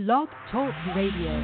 Blog Talk Radio.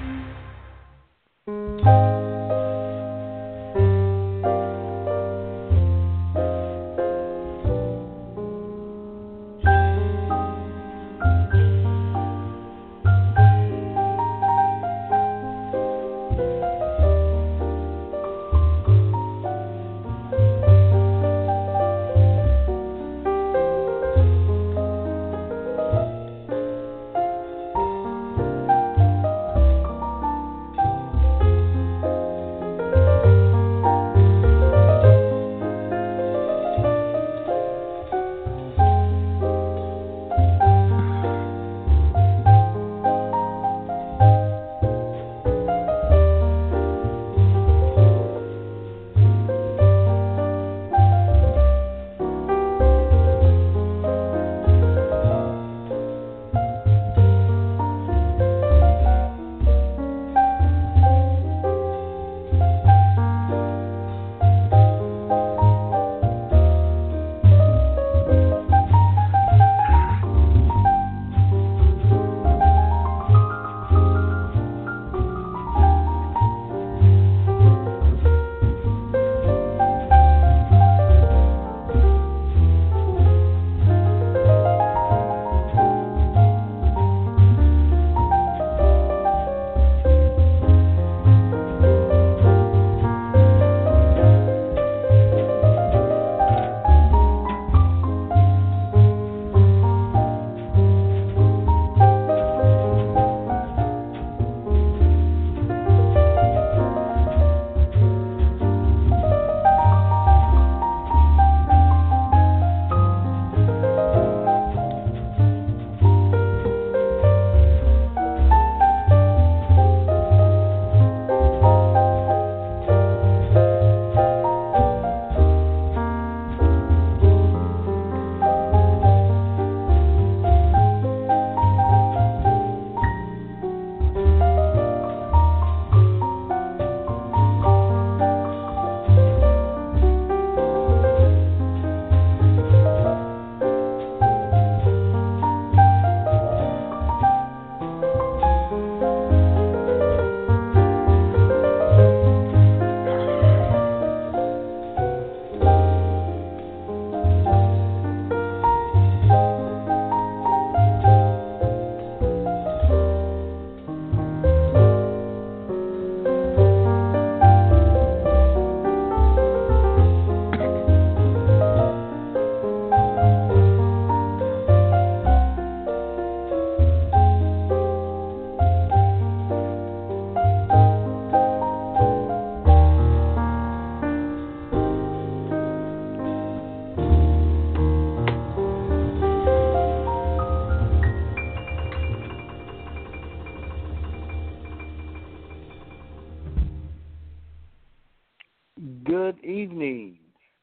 Good evening.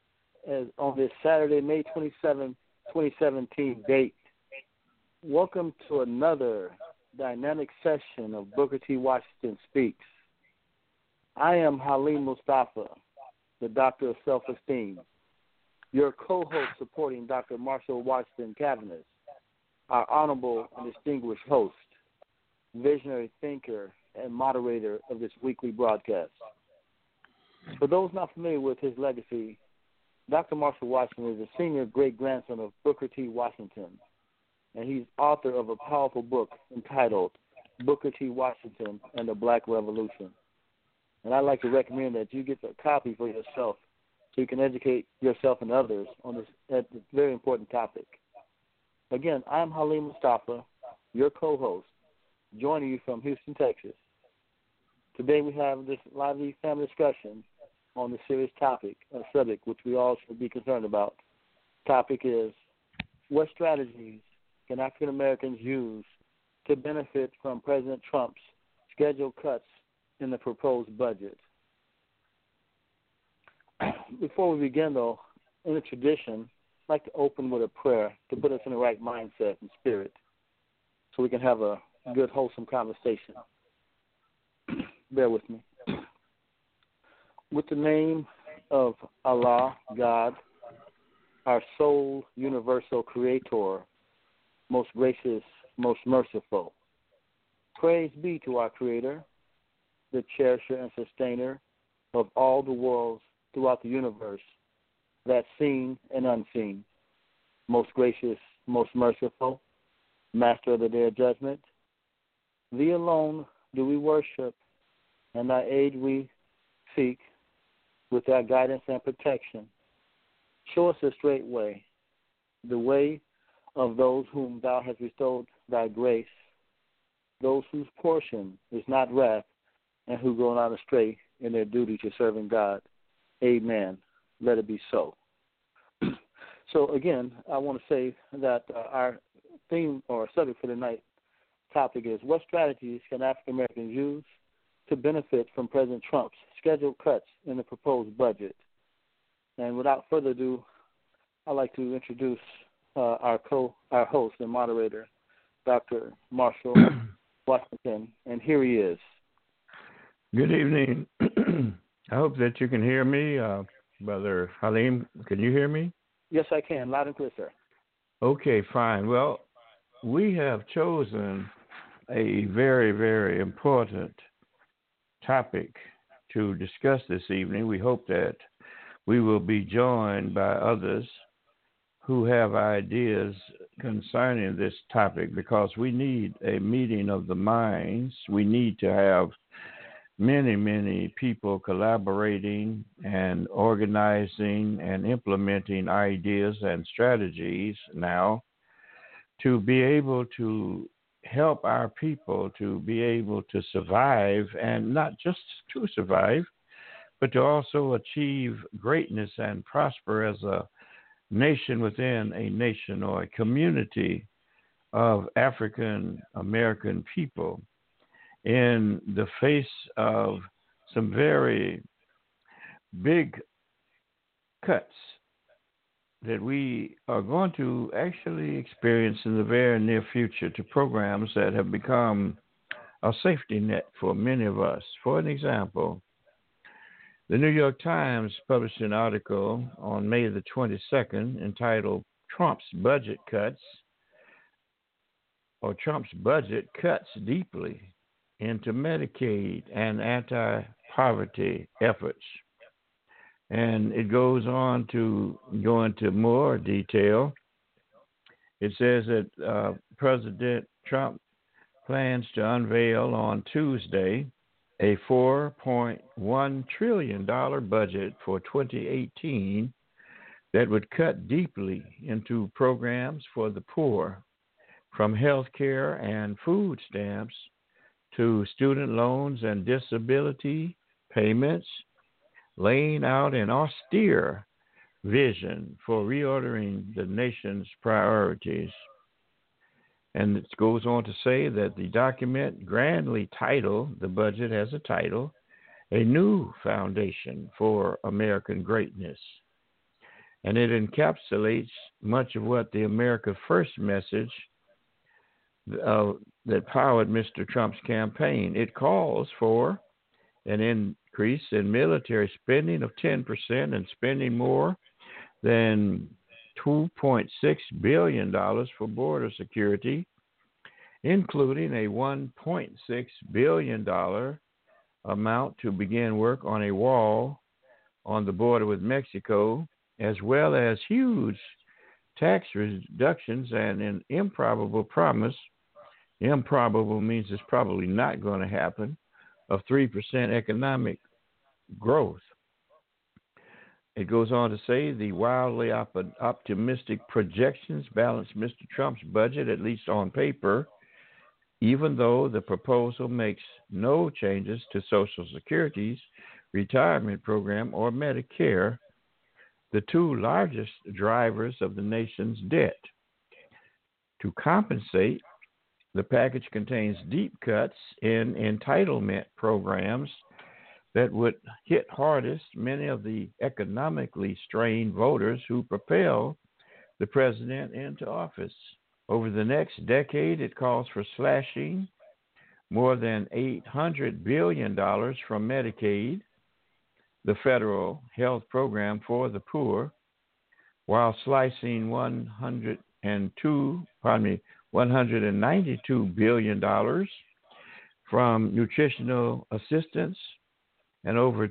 As on this Saturday, May 27, 2017 date, welcome to another dynamic session of Booker T. Washington Speaks. I am Halim Mustafa, the Doctor of Self-Esteem, your co-host supporting Dr. Marshall Washington Cavanagh, our honorable and distinguished host, visionary thinker, and moderator of this weekly broadcast. For those not familiar with his legacy, Dr. Marshall Washington is a senior great-grandson of Booker T. Washington, and he's author of a powerful book entitled Booker T. Washington and the Black Revolution. And I'd like to recommend that you get a copy for yourself so you can educate yourself and others on this very important topic. Again, I'm Halim Mustafa, your co-host, joining you from Houston, Texas. Today we have this lively family discussion on the serious topic, a subject which we all should be concerned about. The topic is, what strategies can African Americans use to benefit from President Trump's scheduled cuts in the proposed budget? Before we begin, though, in a tradition, I'd like to open with a prayer to put us in the right mindset and spirit so we can have a good, wholesome conversation. Bear with me. With the name of Allah, God, our sole universal creator, most gracious, most merciful, Praise be to our Creator, the cherisher and sustainer of all the worlds throughout the universe, that's seen and unseen, most gracious, most merciful, master of the day of judgment. Thee alone do we worship, and thy aid we seek with thy guidance and protection. Show us the straight way, the way of those whom thou hast bestowed thy grace, those whose portion is not wrath, and who go not astray in their duty to serving God. Amen. Let it be so. So again, I want to say that our theme or subject for tonight's topic is, what strategies can African Americans use to benefit from President Trump's scheduled cuts in the proposed budget? And without further ado, I'd like to introduce our host and moderator, Dr. Marshall Washington, and here he is. Good evening. I hope that you can hear me. Brother Halim, can you hear me? Yes, I can. Loud and clear, sir. Okay, fine. Well, we have chosen a very, very important topic to discuss this evening. We hope that we will be joined by others who have ideas concerning this topic, because we need a meeting of the minds. We need to have many, many people collaborating and organizing and implementing ideas and strategies now to be able to help our people to be able to survive, and not just to survive, but to also achieve greatness and prosper as a nation within a nation, or a community of African American people, in the face of some very big cuts that we are going to actually experience in the very near future to programs that have become a safety net for many of us. For an example, the New York Times published an article on May the 22nd entitled "Trump's Budget Cuts," or Trump's budget cuts deeply into Medicaid and anti-poverty efforts. And it goes on to go into more detail. It says that President Trump plans to unveil on Tuesday a $4.1 trillion budget for 2018 that would cut deeply into programs for the poor, from health care and food stamps to student loans and disability payments, laying out an austere vision for reordering the nation's priorities. And it goes on to say that the document, grandly titled, the budget has a title, "A New Foundation for American Greatness." And it encapsulates much of what the America First message that powered Mr. Trump's campaign. It calls for an increase in military spending of 10% and spending more than $2.6 billion for border security, including a $1.6 billion amount to begin work on a wall on the border with Mexico, as well as huge tax reductions and an improbable promise. Improbable means it's probably not going to happen, of 3% economic growth. It goes on to say the wildly optimistic projections balance Mr. Trump's budget, at least on paper, even though the proposal makes no changes to Social Security's retirement program or Medicare, the two largest drivers of the nation's debt. To compensate, the package contains deep cuts in entitlement programs that would hit hardest many of the economically strained voters who propel the president into office. Over the next decade, it calls for slashing more than $800 billion from Medicaid, the federal health program for the poor, while slicing $192 billion from nutritional assistance and over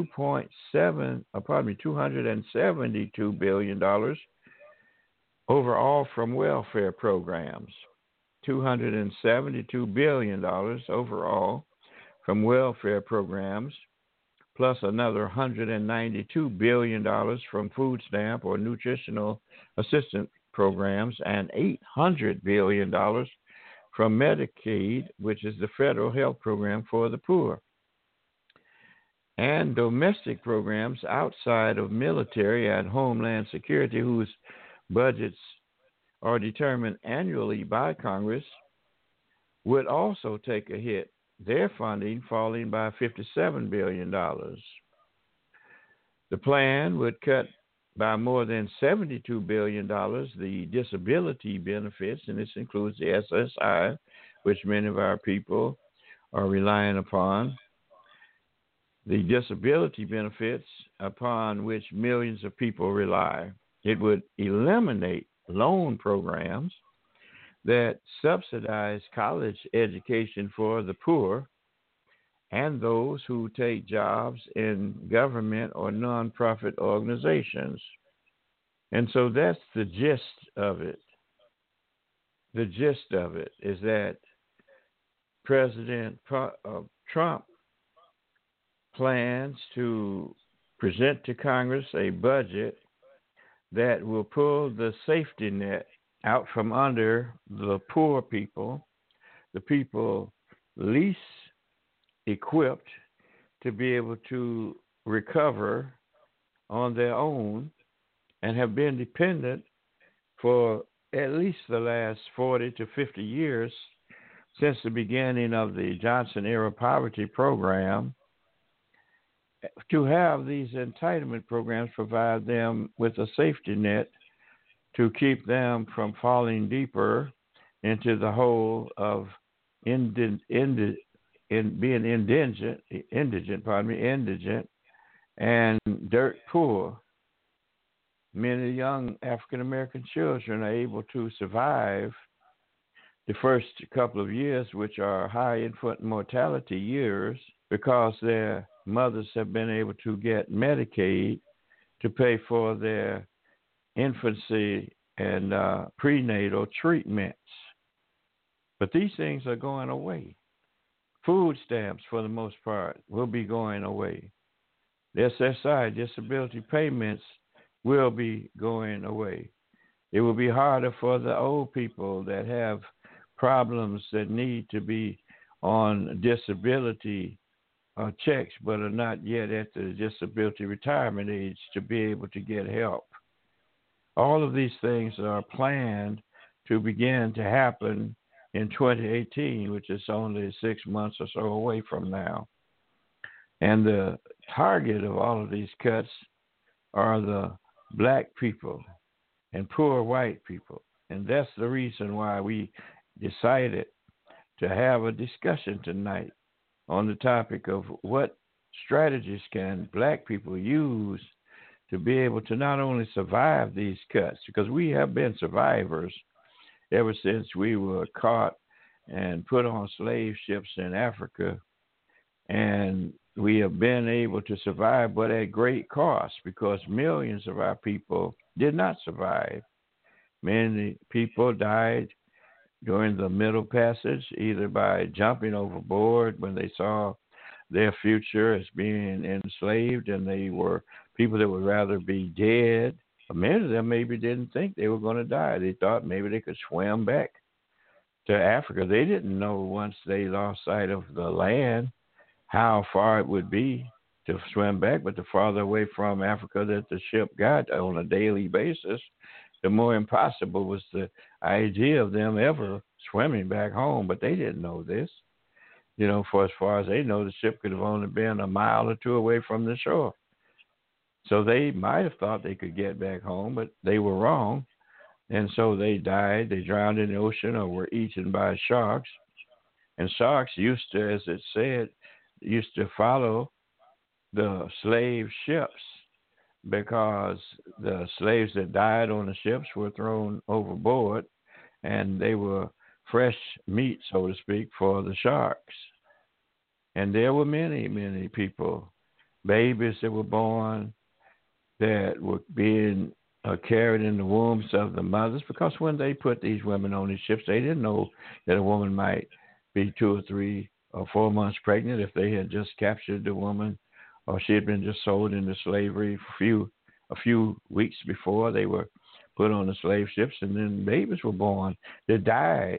$272 billion overall from welfare programs. $272 billion overall from welfare programs, plus another $192 billion from food stamp or nutritional assistance programs, and $800 billion from Medicaid, which is the federal health program for the poor, and domestic programs outside of military and homeland security, whose budgets are determined annually by Congress, would also take a hit, their funding falling by $57 billion. The plan would cut by more than $72 billion the disability benefits, and this includes the SSI, which many of our people are relying upon, the disability benefits upon which millions of people rely. It would eliminate loan programs that subsidize college education for the poor and those who take jobs in government or nonprofit organizations. And so that's the gist of it. The gist of it is that President Trump plans to present to Congress a budget that will pull the safety net out from under the poor people, the people least equipped to be able to recover on their own and have been dependent for at least the last 40 to 50 years since the beginning of the Johnson-era poverty program, to have these entitlement programs provide them with a safety net to keep them from falling deeper into the hole of being indigent and dirt poor. Many young African American children are able to survive the first couple of years, which are high infant mortality years, because their mothers have been able to get Medicaid to pay for their infancy and prenatal treatments. But these things are going away. Food stamps, for the most part, will be going away. The SSI, disability payments, will be going away. It will be harder for the old people that have problems that need to be on disability checks but are not yet at the disability retirement age to be able to get help. All of these things are planned to begin to happen in 2018, which is only 6 months or so away from now. And the target of all of these cuts are the black people and poor white people. And that's the reason why we decided to have a discussion tonight on the topic of what strategies can black people use to be able to not only survive these cuts, because we have been survivors ever since we were caught and put on slave ships in Africa, and we have been able to survive, but at great cost, because millions of our people did not survive. Many people died during the Middle Passage, either by jumping overboard when they saw their future as being enslaved, and they were people that would rather be dead. Many of them maybe didn't think they were going to die. They thought maybe they could swim back to Africa. They didn't know once they lost sight of the land how far it would be to swim back, but the farther away from Africa that the ship got on a daily basis, the more impossible was the idea of them ever swimming back home. But they didn't know this. You know, for as far as they know, the ship could have only been a mile or two away from the shore. So they might have thought they could get back home, but they were wrong. And so they died. They drowned in the ocean or were eaten by sharks. And sharks used to, as it said, used to follow the slave ships, because the slaves that died on the ships were thrown overboard, and they were fresh meat, so to speak, for the sharks. And there were many, many people, babies that were born that were being carried in the wombs of the mothers, because when they put these women on these ships, they didn't know that a woman might be 2 or 3 or 4 months pregnant if they had just captured the woman, or she had been just sold into slavery a few weeks before they were put on the slave ships, and then babies were born that died.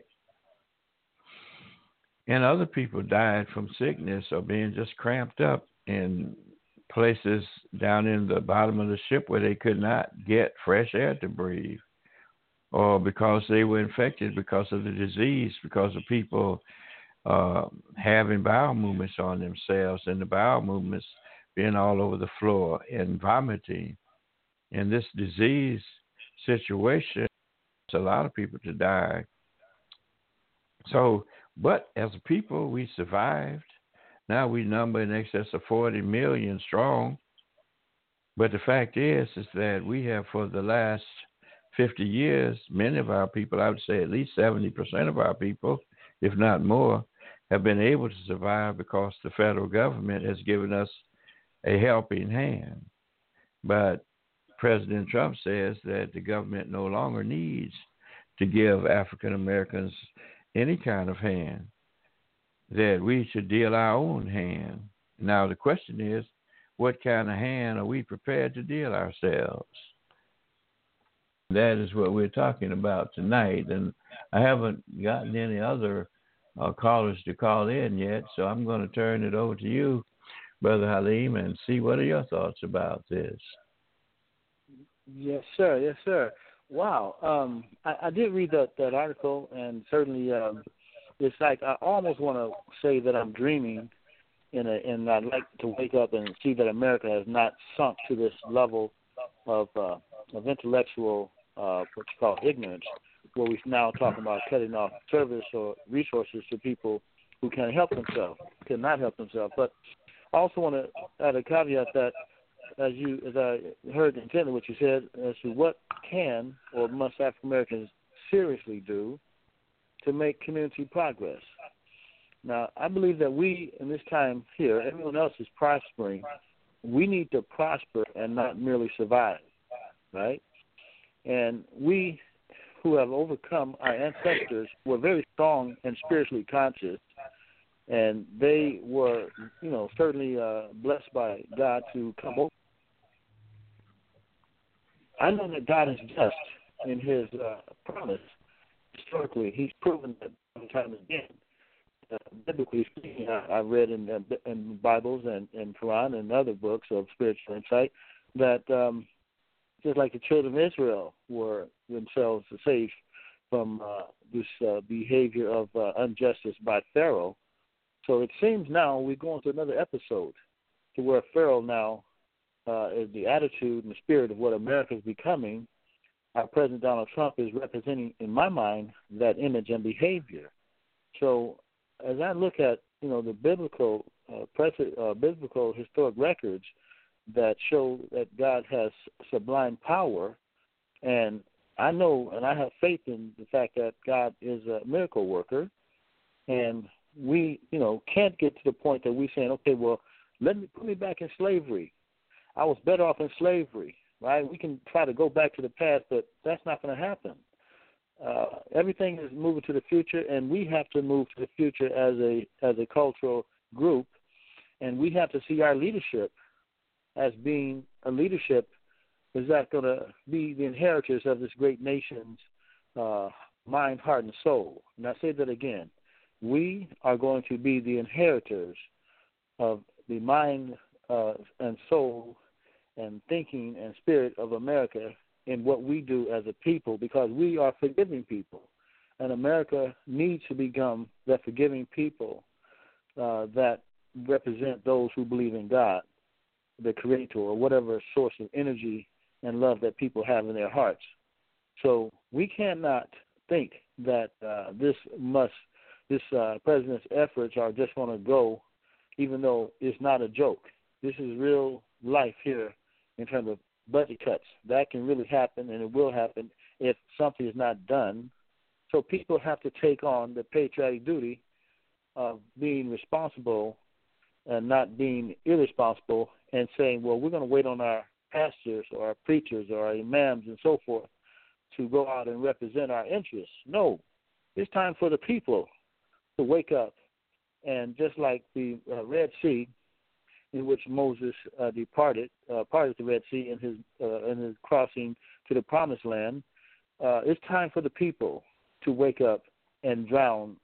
And other people died from sickness or being just cramped up in places down in the bottom of the ship where they could not get fresh air to breathe, or because they were infected because of the disease, because of people having bowel movements on themselves, and the bowel movements being all over the floor and vomiting. And this disease situation, a lot of people to die. So, but as a people, we survived. Now we number in excess of 40 million strong. But the fact is that we have, for the last 50 years, many of our people, I would say at least 70% of our people, if not more, have been able to survive because the federal government has given us a helping hand. But President Trump says that the government no longer needs to give African Americans any kind of hand, that we should deal our own hand. Now, the question is, what kind of hand are we prepared to deal ourselves? That is what we're talking about tonight. And I haven't gotten any other callers to call in yet, so I'm going to turn it over to you, Brother Halim, and see what are your thoughts about this. Yes, sir. Yes, sir. Wow. I did read that article, and certainly it's like I almost want to say that I'm dreaming, and I'd like to wake up and see that America has not sunk to this level of intellectual what you call ignorance, where we're now talking about cutting off service or resources to people who can't help themselves, cannot help themselves. But I also want to add a caveat that, as I heard intently what you said, as to what can or must African Americans seriously do to make community progress. Now, I believe that we, in this time here, everyone else is prospering. We need to prosper and not merely survive, right? And we who have overcome our ancestors were very strong and spiritually conscious, and they were, certainly blessed by God to come over. I know that God is just in His promise. Historically, He's proven that time and again. Biblically speaking, I read in Bibles and Quran and other books of spiritual insight that just like the children of Israel were themselves saved from this behavior of injustice by Pharaoh. So it seems now we're going to another episode to where Pharaoh now is the attitude and the spirit of what America is becoming. Our President Donald Trump is representing, in my mind, that image and behavior. So as I look at, the biblical historic records that show that God has sublime power, and I know and I have faith in the fact that God is a miracle worker, and we, can't get to the point that we're saying, okay, well, put me back in slavery. I was better off in slavery, right? We can try to go back to the past, but that's not going to happen. Everything is moving to the future, and we have to move to the future as a cultural group, and we have to see our leadership as being a leadership is that going to be the inheritors of this great nation's mind, heart, and soul. And I say that again. We are going to be the inheritors of the mind and soul and thinking and spirit of America in what we do as a people, because we are forgiving people. And America needs to become that forgiving people that represent those who believe in God, the Creator, or whatever source of energy and love that people have in their hearts. So we cannot think that this president's efforts are just going to go, even though it's not a joke. This is real life here in terms of budget cuts. That can really happen, and it will happen if something is not done. So people have to take on the patriotic duty of being responsible and not being irresponsible and saying, well, we're going to wait on our pastors or our preachers or our imams and so forth to go out and represent our interests. No, it's time for the people to wake up. And just like the Red Sea, in which Moses parted the Red Sea in his crossing to the Promised Land, it's time for the people to wake up and drown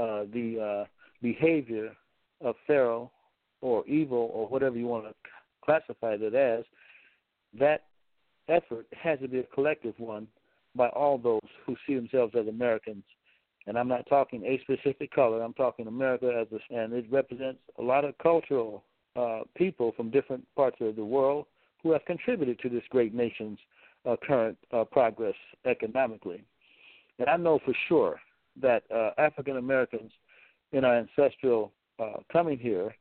the behavior of Pharaoh or evil or whatever you want to classify it as. That effort has to be a collective one by all those who see themselves as Americans. And I'm not talking a specific color. I'm talking America and it represents a lot of cultural people from different parts of the world who have contributed to this great nation's current progress economically. And I know for sure that African Americans in our ancestral coming here,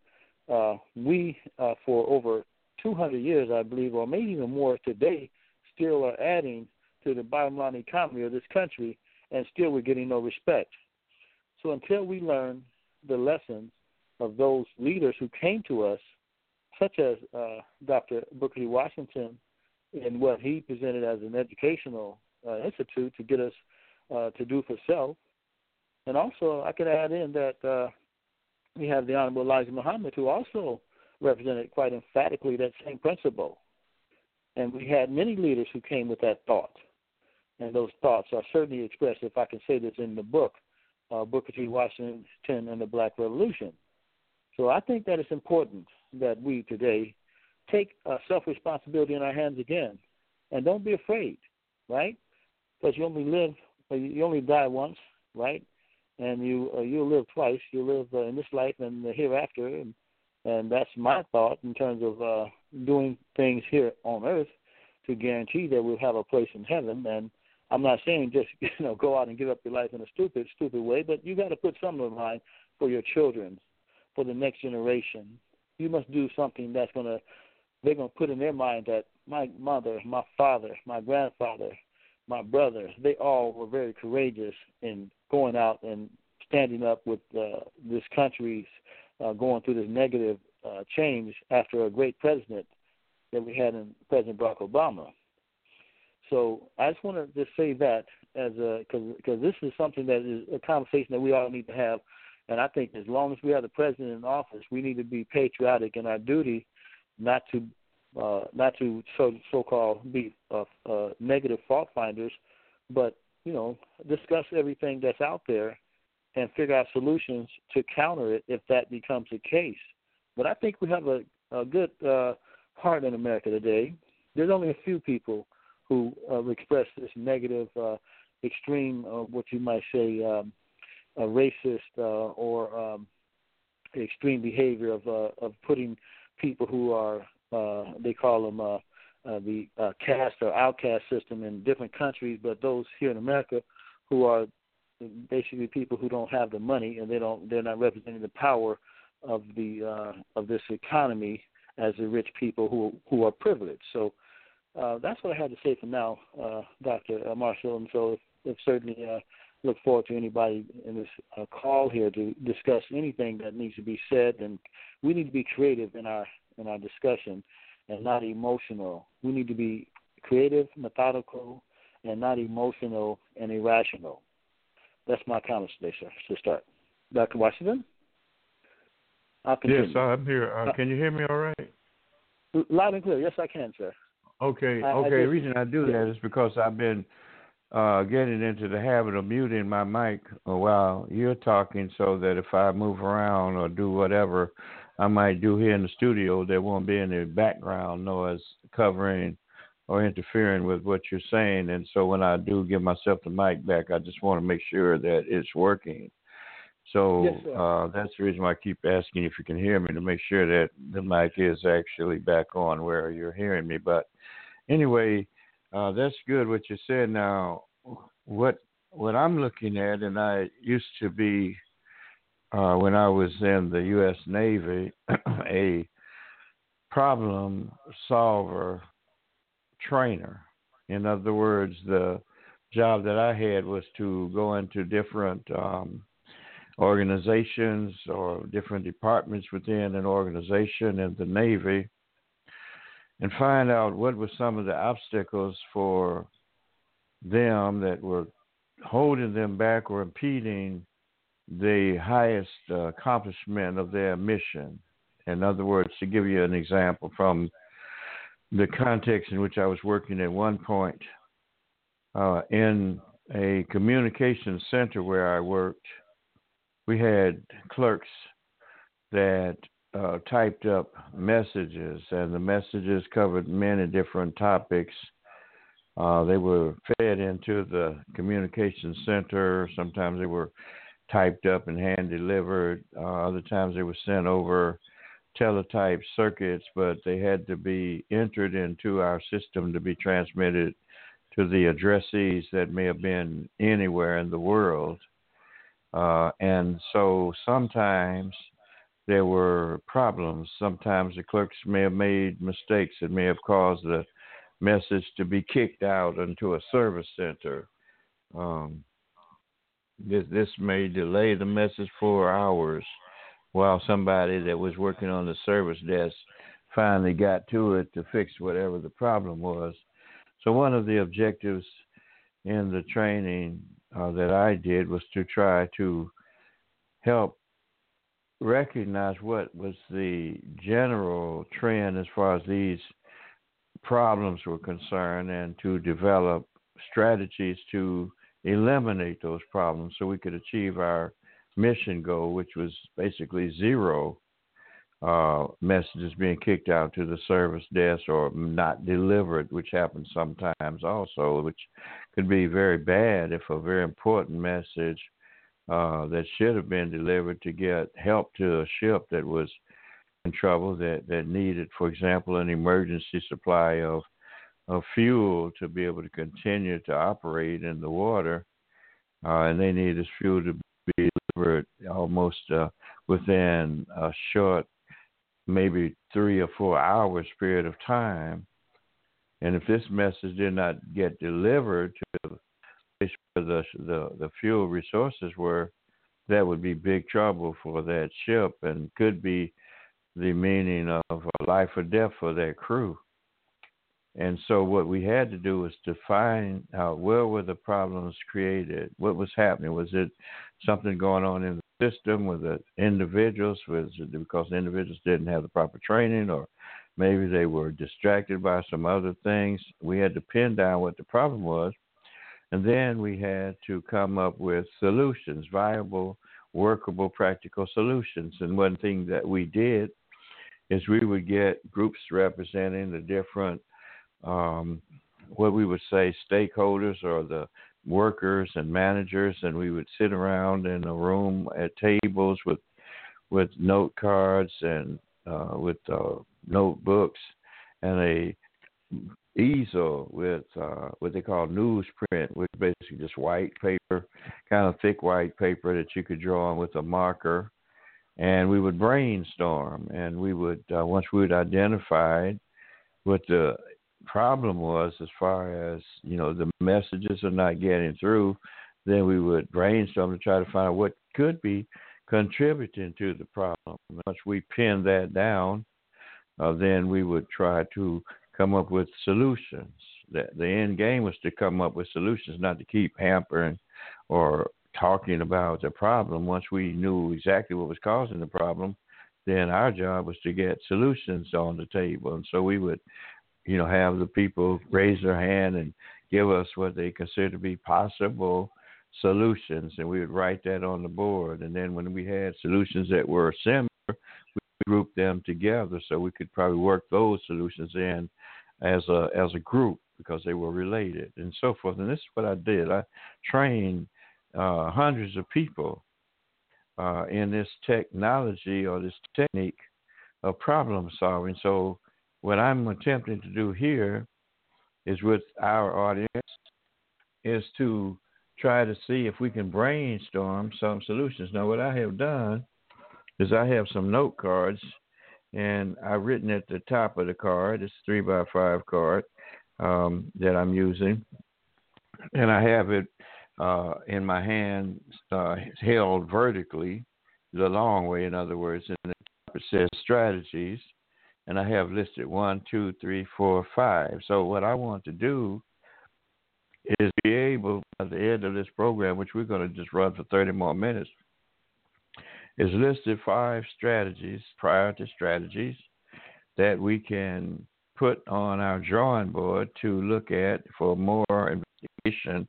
we for over 200 years, I believe, or maybe even more today, still are adding to the bottom line economy of this country, and still we're getting no respect. So until we learn the lessons of those leaders who came to us, such as Dr. Booker T. Washington, and what he presented as an educational institute to get us to do for self. And also I can add in that we have the Honorable Elijah Muhammad, who also represented quite emphatically that same principle. And we had many leaders who came with that thought. And those thoughts are certainly expressed, if I can say this, in the book, Booker T. Washington and the Black Revolution. So I think that it's important that we today take self-responsibility in our hands again. And don't be afraid, right? Because you only die once, right? And you'll live twice. You'll live in this life and the hereafter. And that's my thought in terms of doing things here on earth to guarantee that we'll have a place in heaven. And I'm not saying just go out and give up your life in a stupid way, but you got to put something in mind for your children, for the next generation. You must do something they're going to put in their mind that my mother, my father, my grandfather, my brother, they all were very courageous in going out and standing up with this country's going through this negative change after a great president that we had in President Barack Obama. So I just want to just say that as because this is something that is a conversation that we all need to have. And I think as long as we have the president in office, we need to be patriotic in our duty, not to so-called be negative fault finders, but discuss everything that's out there and figure out solutions to counter it if that becomes the case. But I think we have a good heart in America today. There's only a few people who express this negative, extreme, what you might say, racist or extreme behavior of putting people who are, they call them the caste or outcast system in different countries, but those here in America who are basically people who don't have the money and they're not representing the power of this economy as the rich people who are privileged. So that's what I had to say for now, Dr. Marshall. And so if certainly look forward to anybody in this call here to discuss anything that needs to be said. And we need to be creative in our discussion and not emotional. We need to be creative, methodical, and not emotional and irrational. That's my comments today, sir, to start. Dr. Washington? Yes, I'm here. Can you hear me all right? Loud and clear. Yes, I can, sir. Okay. The reason I do that is because I've been getting into the habit of muting my mic while you're talking so that if I move around or do whatever I might do here in the studio, there won't be any background noise covering or interfering with what you're saying. And so when I do give myself the mic back, I just want to make sure that it's working. So yes, that's the reason why I keep asking if you can hear me, to make sure that the mic is actually back on where you're hearing me. But anyway, that's good what you said. Now, what I'm looking at, and I used to be, when I was in the U.S. Navy, a problem solver trainer. In other words, the job that I had was to go into different organizations or different departments within an organization in the Navy and find out what were some of the obstacles for them that were holding them back or impeding the highest accomplishment of their mission. In other words, to give you an example from the context in which I was working at one point, in a communication center where I worked, we had clerks that typed up messages, and the messages covered many different topics. They were fed into the communication center. Sometimes they were typed up and hand delivered. Other times they were sent over teletype circuits, but they had to be entered into our system to be transmitted to the addressees that may have been anywhere in the world. And so sometimes there were problems. Sometimes the clerks may have made mistakes that may have caused the message to be kicked out into a service center. This may delay the message for hours while somebody that was working on the service desk finally got to it to fix whatever the problem was. So one of the objectives in the training that I did was to try to help recognize what was the general trend as far as these problems were concerned and to develop strategies to eliminate those problems so we could achieve our mission goal, which was basically zero messages being kicked out to the service desk or not delivered, which happens sometimes also, which could be very bad if a very important message that should have been delivered to get help to a ship that was in trouble, that needed, for example, an emergency supply of fuel to be able to continue to operate in the water, and they need this fuel to be delivered almost within a short, maybe 3 or 4 hours period of time. And if this message did not get delivered to the place where the fuel resources were, that would be big trouble for that ship and could be the meaning of life or death for that crew. And so what we had to do was to find out where were the problems created, what was happening. Was it something going on in the system with the individuals? Was it because the individuals didn't have the proper training, or maybe they were distracted by some other things? We had to pin down what the problem was, and then we had to come up with solutions, viable, workable, practical solutions. And one thing that we did is we would get groups representing the different what we would say stakeholders or the workers and managers, and we would sit around in a room at tables with note cards and with notebooks and a easel with what they call newsprint, which is basically just white paper, kind of thick white paper that you could draw on with a marker. And we would brainstorm, and we would once we had identified what the problem was as far as, the messages are not getting through, then we would brainstorm to try to find out what could be contributing to the problem. Once we pinned that down, then we would try to come up with solutions. The end game was to come up with solutions, not to keep hampering or talking about the problem. Once we knew exactly what was causing the problem, then our job was to get solutions on the table. And so we would have the people raise their hand and give us what they consider to be possible solutions, and we would write that on the board. And then when we had solutions that were similar, we grouped them together so we could probably work those solutions in as a group because they were related and so forth. And this is what I did. I trained hundreds of people in this technology or this technique of problem solving. So what I'm attempting to do here is with our audience is to try to see if we can brainstorm some solutions. Now, what I have done is I have some note cards, and I've written at the top of the card, it's 3x5 card that I'm using, and I have it in my hand, held vertically, the long way, in other words, and the top it says strategies, and I have listed 1, 2, 3, 4, 5. So what I want to do is be able, at the end of this program, which we're going to just run for 30 more minutes, is listed 5 strategies, priority strategies, that we can put on our drawing board to look at for more investigation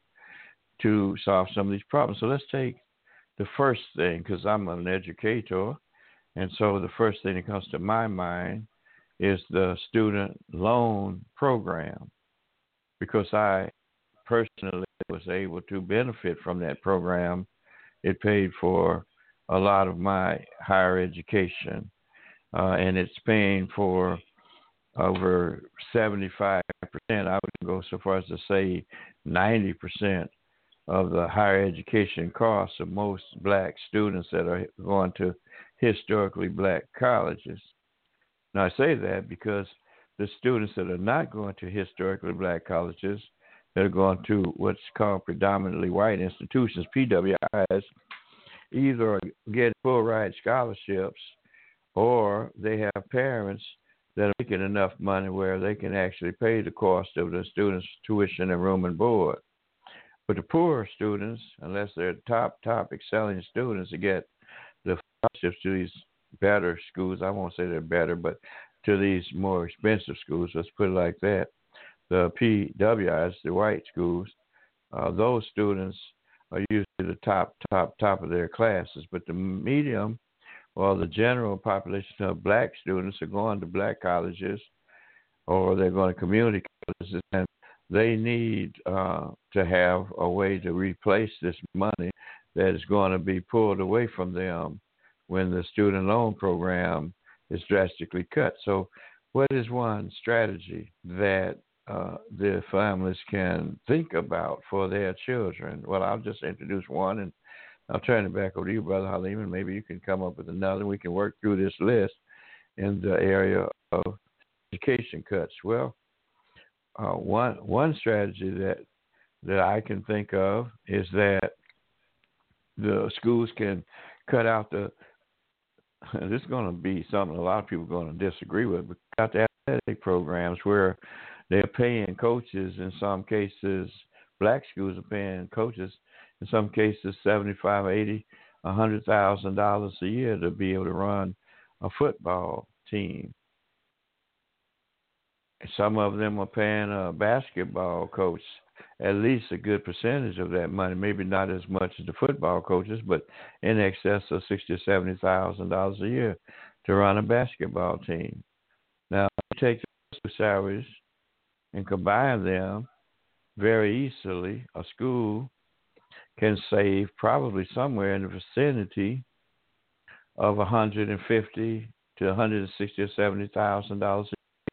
to solve some of these problems. So let's take the first thing, because I'm an educator, and so the first thing that comes to my mind is the student loan program, because I personally was able to benefit from that program. It paid for a lot of my higher education, and it's paying for over 75%. I would go so far as to say 90% of the higher education costs of most black students that are going to historically black colleges. Now, I say that because the students that are not going to historically black colleges, that are going to what's called predominantly white institutions, PWIs, either get full ride scholarships or they have parents that are making enough money where they can actually pay the cost of the students' tuition and room and board. But the poorer students, unless they're top excelling students, to get the scholarships to these better schools, I won't say they're better, but to these more expensive schools, let's put it like that, the PWIs, the white schools, those students are usually the top of their classes. But the medium or the general population of black students are going to black colleges or they're going to community colleges, and they need to have a way to replace this money that is going to be pulled away from them when the student loan program is drastically cut. So what is one strategy that the families can think about for their children? Well, I'll just introduce one, and I'll turn it back over to you, Brother Halim, and maybe you can come up with another. We can work through this list in the area of education cuts. Well, one strategy that I can think of is that the schools can cut out the. This is going to be something a lot of people are going to disagree with, but cut the athletic programs where they're paying coaches. In some cases, black schools are paying coaches. In some cases, $75,000, $80,000, $100,000 a year to be able to run a football team. Some of them are paying a basketball coach at least a good percentage of that money. Maybe not as much as the football coaches, but in excess of $60,000 or $70,000 a year to run a basketball team. Now, you take those two salaries and combine them very easily. A school can save probably somewhere in the vicinity of $150,000 to $160,000 or $70,000.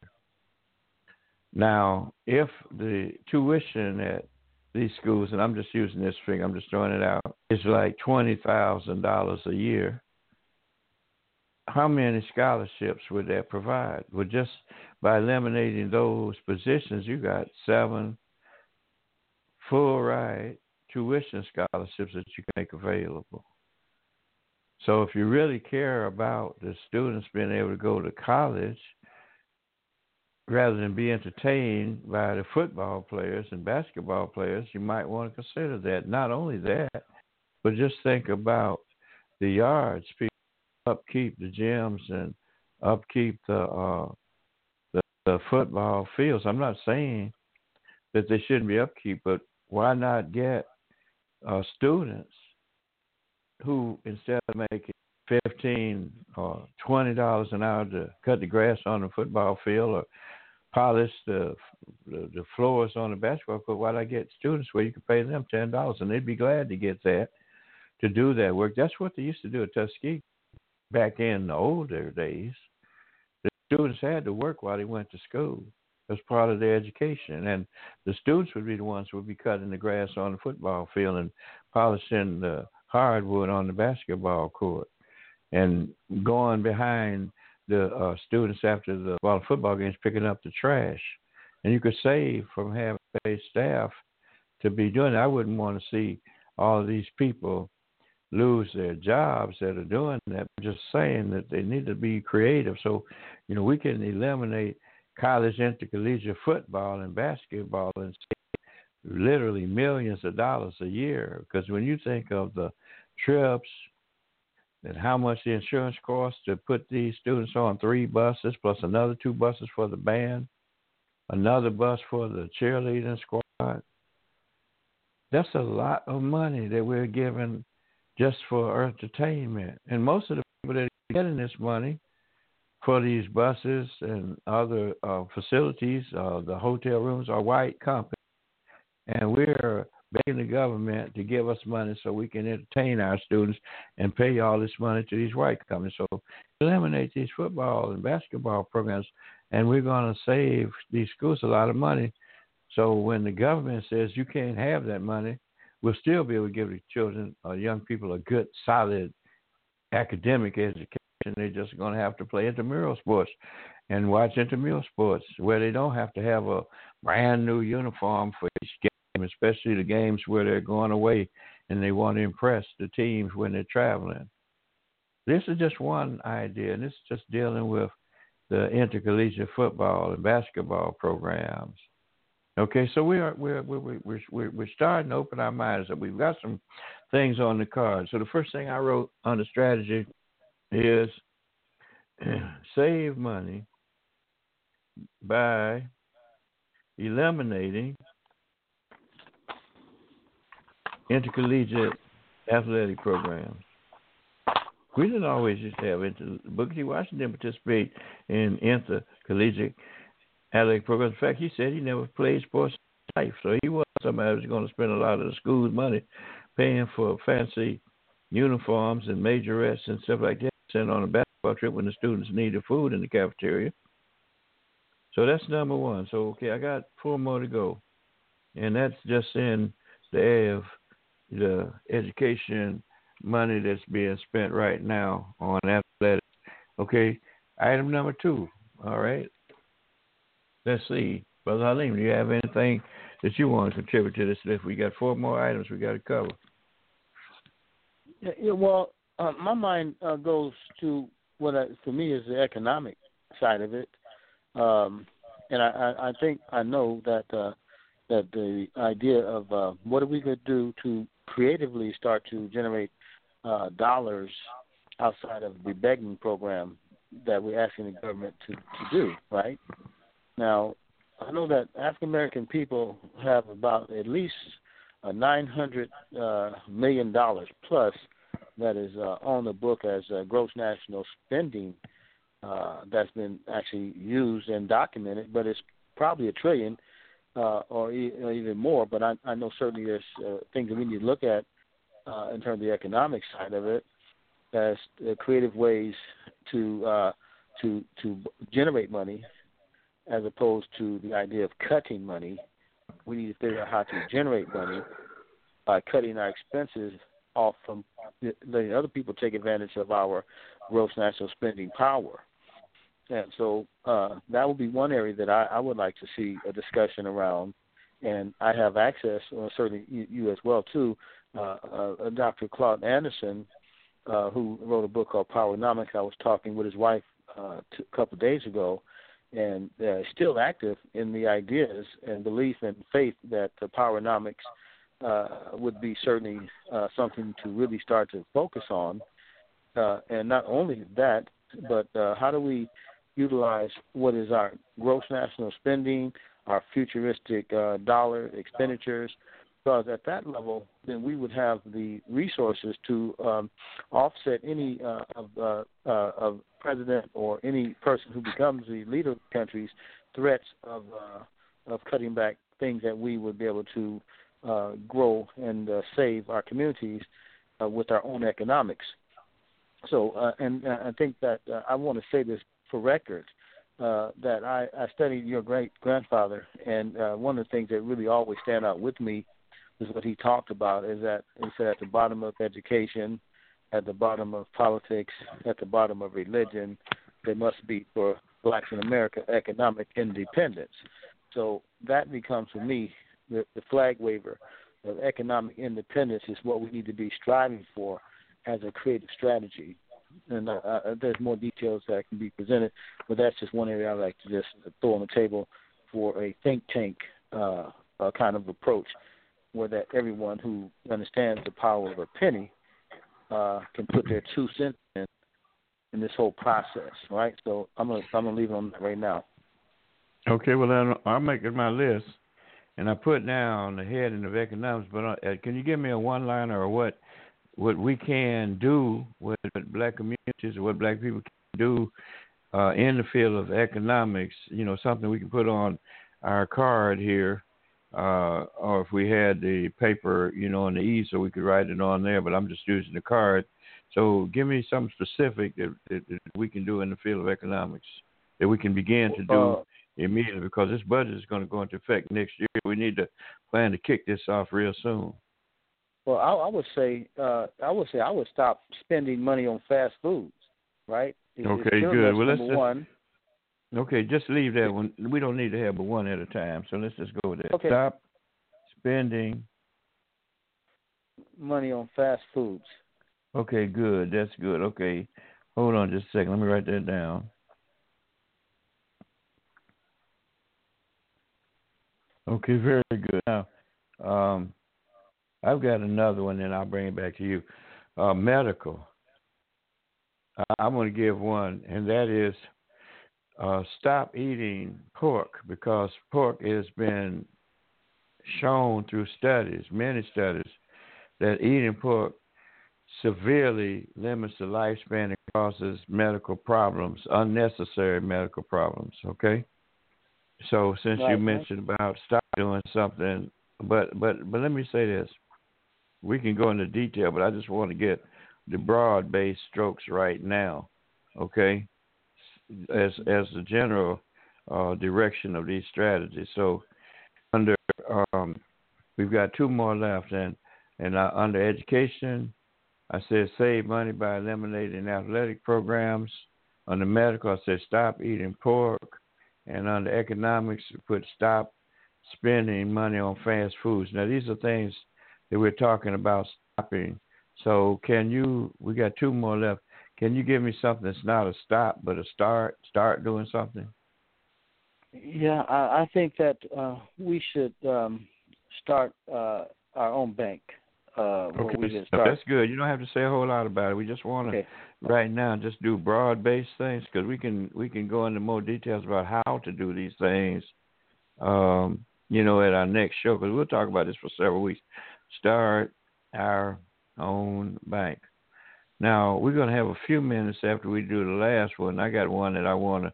Now, if the tuition at these schools, and I'm just using this figure, I'm just throwing it out, is like $20,000 a year, how many scholarships would that provide? Well, just by eliminating those positions, you got 7 full ride tuition scholarships that you can make available. So if you really care about the students being able to go to college, rather than be entertained by the football players and basketball players, you might want to consider that. Not only that, but just think about the yards. People upkeep the gyms and upkeep the football fields. I'm not saying that they shouldn't be upkeep, but why not get students who, instead of making $15 or $20 an hour to cut the grass on the football field or polish the floors on the basketball court, why not get students where you could pay them $10 and they'd be glad to get that, to do that work. That's what they used to do at Tuskegee back in the older days. The students had to work while they went to school as part of their education, and the students would be the ones who would be cutting the grass on the football field and polishing the hardwood on the basketball court and going behind the students after the football games picking up the trash. And you could save from having paid staff to be doing it. I wouldn't want to see all of these people lose their jobs that are doing that. I'm just saying that they need to be creative. So, we can eliminate college intercollegiate football and basketball and save literally millions of dollars a year. Because when you think of the trips and how much the insurance costs to put these students on 3 buses plus another 2 buses for the band, another bus for the cheerleading squad, that's a lot of money that we're giving just for entertainment. And most of the people that are getting this money for these buses and other facilities, the hotel rooms, are white companies. And we're begging the government to give us money so we can entertain our students and pay all this money to these white companies. So eliminate these football and basketball programs, and we're going to save these schools a lot of money. So when the government says you can't have that money, we'll still be able to give the children or young people a good, solid academic education. They're just going to have to play intramural sports and watch intramural sports where they don't have to have a brand new uniform for each game, especially the games where they're going away and they want to impress the teams when they're traveling. This is just one idea, and this is just dealing with the intercollegiate football and basketball programs. Okay, so we're starting to open our minds up. We've got some things on the card. So the first thing I wrote on the strategy is save money by eliminating intercollegiate athletic programs. We didn't always used to have Booker T. Washington participate in intercollegiate athletic programs. In fact, he said he never played sports in his life, so he wasn't somebody who was going to spend a lot of the school's money paying for fancy uniforms and majorettes and stuff like that, sent on a basketball trip when the students needed food in the cafeteria. So that's number one. So, okay, I got 4 more to go, and that's just in the area of the education money that's being spent right now on athletics. Okay, item number 2. All right. Let's see. Brother Halim, do you have anything that you want to contribute to this list? We got 4 more items we got to cover. Yeah, well, my mind goes to what for me is the economic side of it. And I think I know that the idea of what are we going to do to creatively start to generate dollars outside of the begging program that we're asking the government to do, right? Now, I know that African American people have about at least $900 million plus that is on the book as gross national spending that's been actually used and documented, but it's probably $1 trillion or even more. But I know certainly there's things that we need to look at in terms of the economic side of it as creative ways to generate money, as opposed to the idea of cutting money. We need to figure out how to generate money by cutting our expenses off from letting other people take advantage of our gross national spending power. And so that would be one area that I would like to see a discussion around. And I have access, certainly you as well, too, Dr. Claude Anderson, who wrote a book called Powernomics. I was talking with his wife a couple of days ago, and still active in the ideas and belief and faith that Powernomics would be certainly something to really start to focus on. And not only that, but how do we utilize what is our gross national spending, our futuristic dollar expenditures, because at that level, then we would have the resources to offset any of president or any person who becomes the leader of the country's threats of cutting back things that we would be able to grow and save our communities with our own economics. So, and I think that I want to say this for record, that I studied your great-grandfather, and one of the things that really always stand out with me is what he talked about, is that he said at the bottom of education, at the bottom of politics, at the bottom of religion, there must be, for blacks in America, economic independence. So that becomes, for me, the flag waver of economic independence is what we need to be striving for as a creative strategy. And there's more details that can be presented, but that's just one area I like to just throw on the table for a think tank kind of approach, where that everyone who understands the power of a penny can put their 2 cents in this whole process, right? So I'm gonna leave it on that right now. Okay, well then I'll make it my list, and I put down the heading of economics. But can you give me a one-liner or what we can do with black communities or what black people can do in the field of economics? You know, something we can put on our card here, or if we had the paper, you know, on the easel, we could write it on there. But I'm just using the card. So give me something specific that we can do in the field of economics that we can begin to do immediately, because this budget is going to go into effect next year. We need to plan to kick this off real soon. Well, I would say I would stop spending money on fast foods, right? Okay, good. Well, one. Okay, just leave that one. We don't need to have but one at a time, so let's just go with that. Okay. Stop spending money on fast foods. Okay, good. That's good. Okay, hold on just a second. Let me write that down. Okay, very good. Now, I've got another one, and I'll bring it back to you. Medical. I'm going to give one, and that is stop eating pork, because pork has been shown through studies, many studies, that eating pork severely limits the lifespan and causes medical problems, unnecessary medical problems, okay? So since you mentioned about stop doing something, but let me say this. We can go into detail, but I just want to get the broad-based strokes right now, okay, as the general direction of these strategies. So under we've got 2 more left, and under education, I said save money by eliminating athletic programs. Under medical, I said stop eating pork. And under economics, we put stop spending money on fast foods. Now, these are things that we're talking about stopping. So we got 2 more left. Can you give me something that's not a stop, but a start doing something? Yeah, I think that we should start our own bank. Okay, that's good. You don't have to say a whole lot about it. We just want to right now just do broad-based things, because we can go into more details about how to do these things, you know, at our next show, because we'll talk about this for several weeks. Start our own bank. Now, we're going to have a few minutes after we do the last one. I got one that I want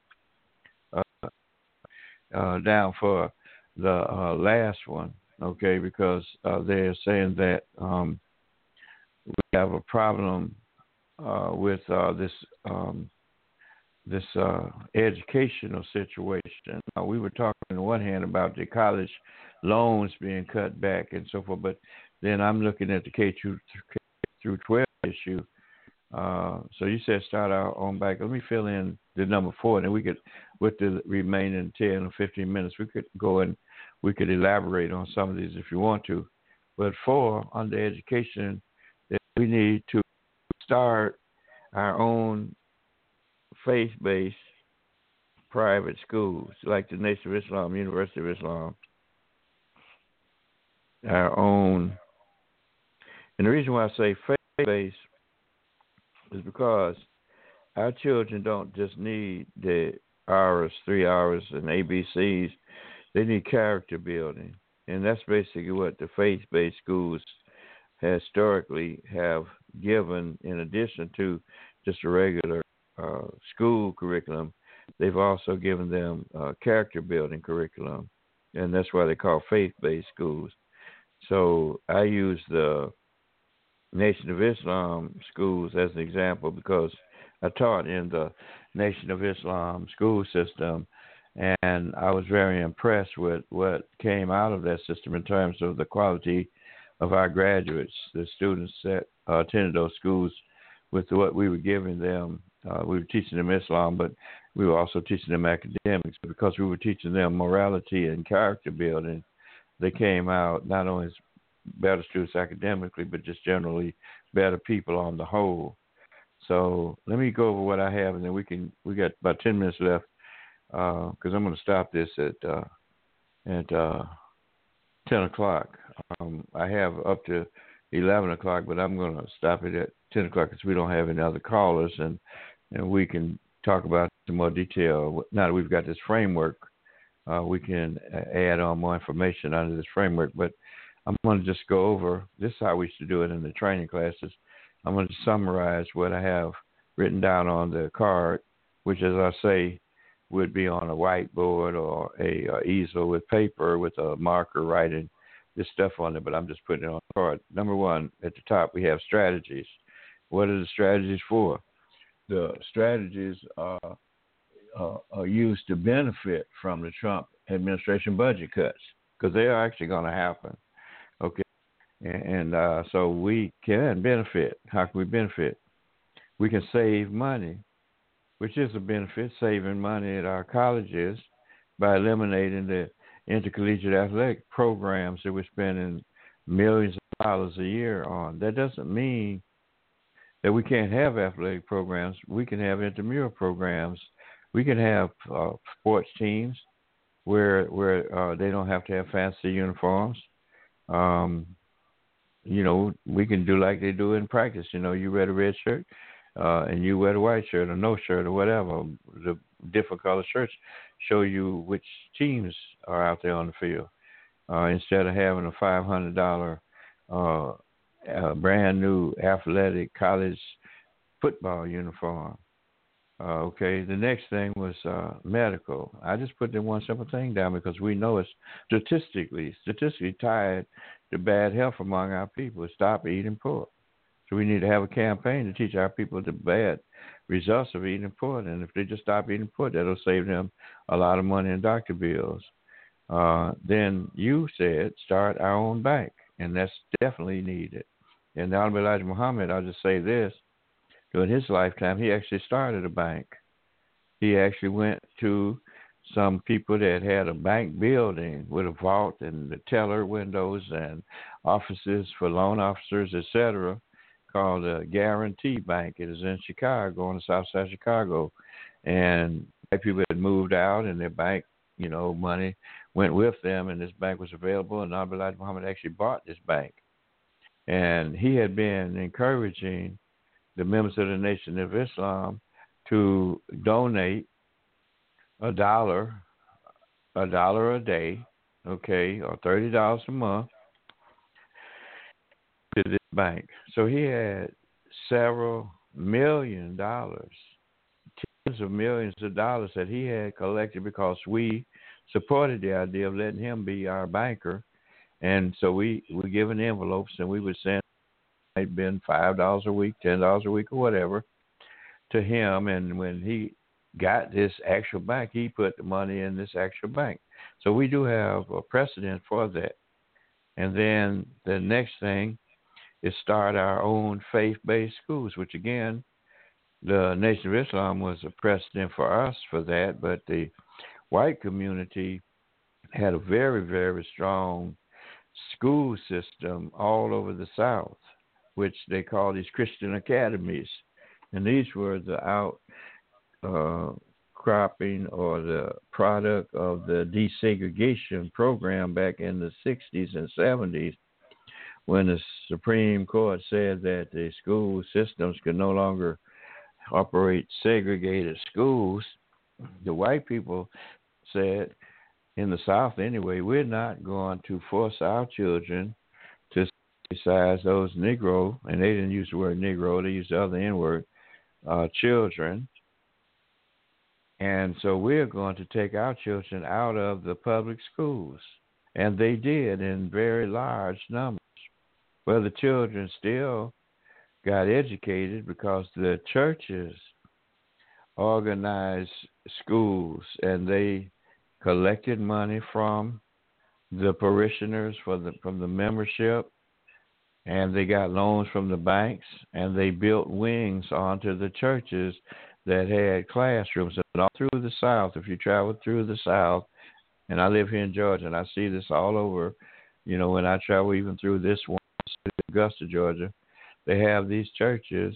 to down for the last one. Okay, because they're saying that we have a problem with this educational situation. We were talking on the one hand about the college loans being cut back and so forth, but then I'm looking at the K through 12 issue. So you said start our own bank. Let me fill in the number 4, and then we could, with the remaining 10 or 15 minutes, we could go and we could elaborate on some of these if you want to. But 4, under education, that we need to start our own faith-based private schools, like the Nation of Islam, University of Islam. Our own. And the reason why I say faith-based is because our children don't just need the hours, 3 hours, and ABCs. They need character building, and that's basically what the faith-based schools historically have given. In addition to just a regular school curriculum, they've also given them character building curriculum, and that's why they call faith-based schools. So I use the Nation of Islam schools as an example because I taught in the Nation of Islam school system, and I was very impressed with what came out of that system in terms of the quality of our graduates, the students that attended those schools, with what we were giving them. We were teaching them Islam, but we were also teaching them academics, because we were teaching them morality and character building. they came out not only as better students academically, but just generally better people on the whole. So let me go over what I have, and then we got about 10 minutes left because I'm going to stop this at 10 o'clock. I have up to 11 o'clock, but I'm going to stop it at 10 o'clock because we don't have any other callers, and we can talk about some more detail. Now that we've got this framework, we can add on more information under this framework. But I'm going to just go over, this is how we used to do it in the training classes. I'm going to summarize what I have written down on the card, which, as I say, would be on a whiteboard or a easel with paper with a marker writing this stuff on it, but I'm just putting it on the card. Number one, at the top, we have strategies. What are the strategies for? The strategies are used to benefit from the Trump administration budget cuts because they are actually going to happen. Okay. And so we can benefit. How can we benefit? We can save money, which is a benefit, saving money at our colleges by eliminating the intercollegiate athletic programs that we're spending millions of dollars a year on. That doesn't mean that we can't have athletic programs. We can have intramural programs. We can have sports teams where they don't have to have fancy uniforms. We can do like they do in practice. You wear the red shirt and you wear the white shirt or no shirt or whatever. The different color shirts show you which teams are out there on the field. Instead of having a $500 brand new athletic college football uniform. Okay, the next thing was medical. I just put the one simple thing down because we know it's statistically tied to bad health among our people. Stop eating pork. So we need to have a campaign to teach our people the bad results of eating pork. And if they just stop eating pork, that'll save them a lot of money in doctor bills. Then you said start our own bank, and that's definitely needed. And now Elijah Muhammad, I'll just say this. During his lifetime, he actually started a bank. He actually went to some people that had a bank building with a vault and the teller windows and offices for loan officers, etc., called a Guarantee Bank. It is in Chicago, on the south side of Chicago. And people had moved out and their bank, money went with them, and this bank was available, and Elijah Muhammad actually bought this bank. And he had been encouraging the members of the Nation of Islam to donate $1 a day, okay, or $30 a month to this bank. So he had several $million, tens of millions of dollars that he had collected because we supported the idea of letting him be our banker. And so we were given envelopes, and we would send, it had been $5 a week, $10 a week, or whatever, to him. And when he got this actual bank, he put the money in this actual bank. So we do have a precedent for that. And then the next thing is start our own faith-based schools, which again, the Nation of Islam was a precedent for us for that, but the white community had a very, very strong school system all over the South, which they call these Christian academies. And these were the outcropping or the product of the desegregation program back in the 60s and 70s, when the Supreme Court said that the school systems could no longer operate segregated schools. The white people said, in the South anyway, we're not going to force our children to exercise those Negro, and they didn't use the word Negro, they used the other N-word, children. And so we're going to take our children out of the public schools. And they did in very large numbers. Well, the children still got educated because the churches organized schools, and they collected money from the parishioners from the membership, and they got loans from the banks, and they built wings onto the churches that had classrooms. And all through the South, if you travel through the South, And I live here in Georgia, and I see this all over. When I travel even through this one city, Augusta, Georgia, they have these churches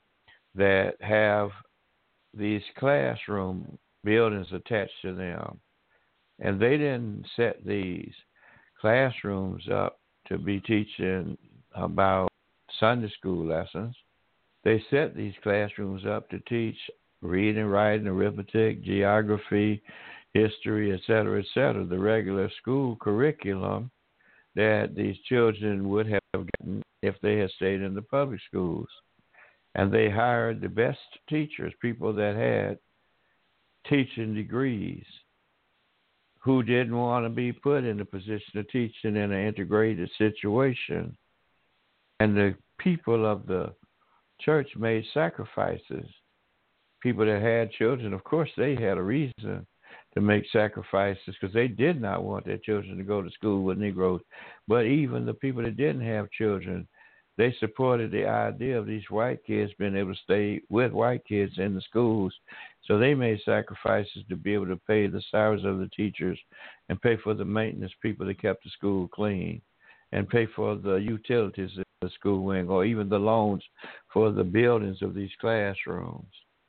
that have these classroom buildings attached to them. And they didn't set these classrooms up to be teaching about Sunday school lessons. They set these classrooms up to teach reading, writing, arithmetic, geography, history, et cetera, the regular school curriculum that these children would have gotten if they had stayed in the public schools. And they hired the best teachers, people that had teaching degrees, who didn't want to be put in the position of teaching in an integrated situation. And the people of the church made sacrifices. People that had children, of course, they had a reason to make sacrifices because they did not want their children to go to school with Negroes. But even the people that didn't have children, they supported the idea of these white kids being able to stay with white kids in the schools. So they made sacrifices to be able to pay the salaries of the teachers and pay for the maintenance people that kept the school clean and pay for the utilities in the school wing or even the loans for the buildings of these classrooms.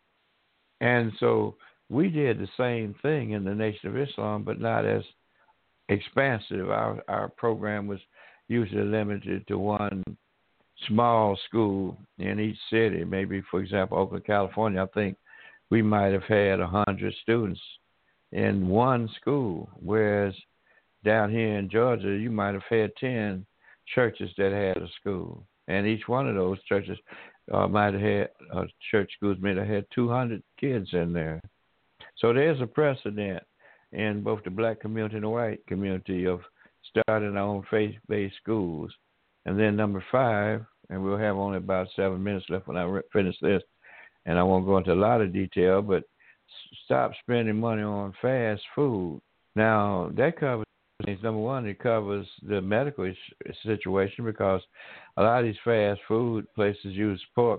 And so we did the same thing in the Nation of Islam, but not as expansive. Our program was usually limited to one small school in each city. Maybe, for example, Oakland, California, I think we might have had 100 students in one school, whereas down here in Georgia, you might have had 10 churches that had a school. And each one of those churches might have had, church schools might have had 200 kids in there. So there's a precedent in both the black community and the white community of starting our own faith-based schools. And then number 5, and we'll have only about 7 minutes left when I finish this, and I won't go into a lot of detail, but stop spending money on fast food. Now, that covers things. Number one, it covers the medical situation because a lot of these fast food places use pork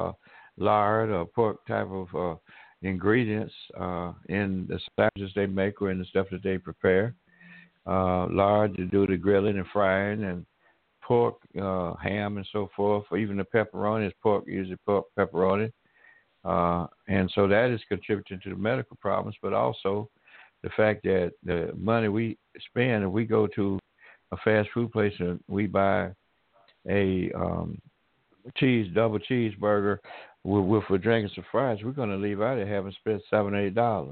lard or pork type of ingredients in the sandwiches they make or in the stuff that they prepare. Lard to do the grilling and frying, and pork, ham, and so forth. Or even the pepperoni is pork, usually pork pepperoni. And so that is contributing to the medical problems, but also the fact that the money we spend, if we go to a fast food place and we buy a double cheeseburger with a drink and some fries, we're going to leave out there having spent $7 or $8.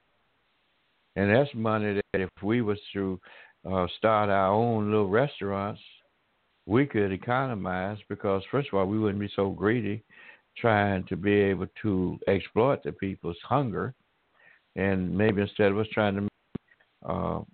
And that's money that if we was to start our own little restaurants, we could economize because, first of all, we wouldn't be so greedy trying to be able to exploit the people's hunger. And maybe instead of us trying to make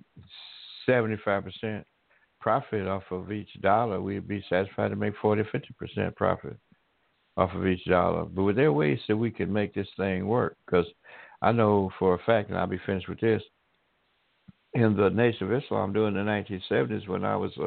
75% profit off of each dollar, we'd be satisfied to make 40 or 50% profit off of each dollar. But there are ways that we can make this thing work, because I know for a fact, and I'll be finished with this, in the Nation of Islam during the 1970s when I was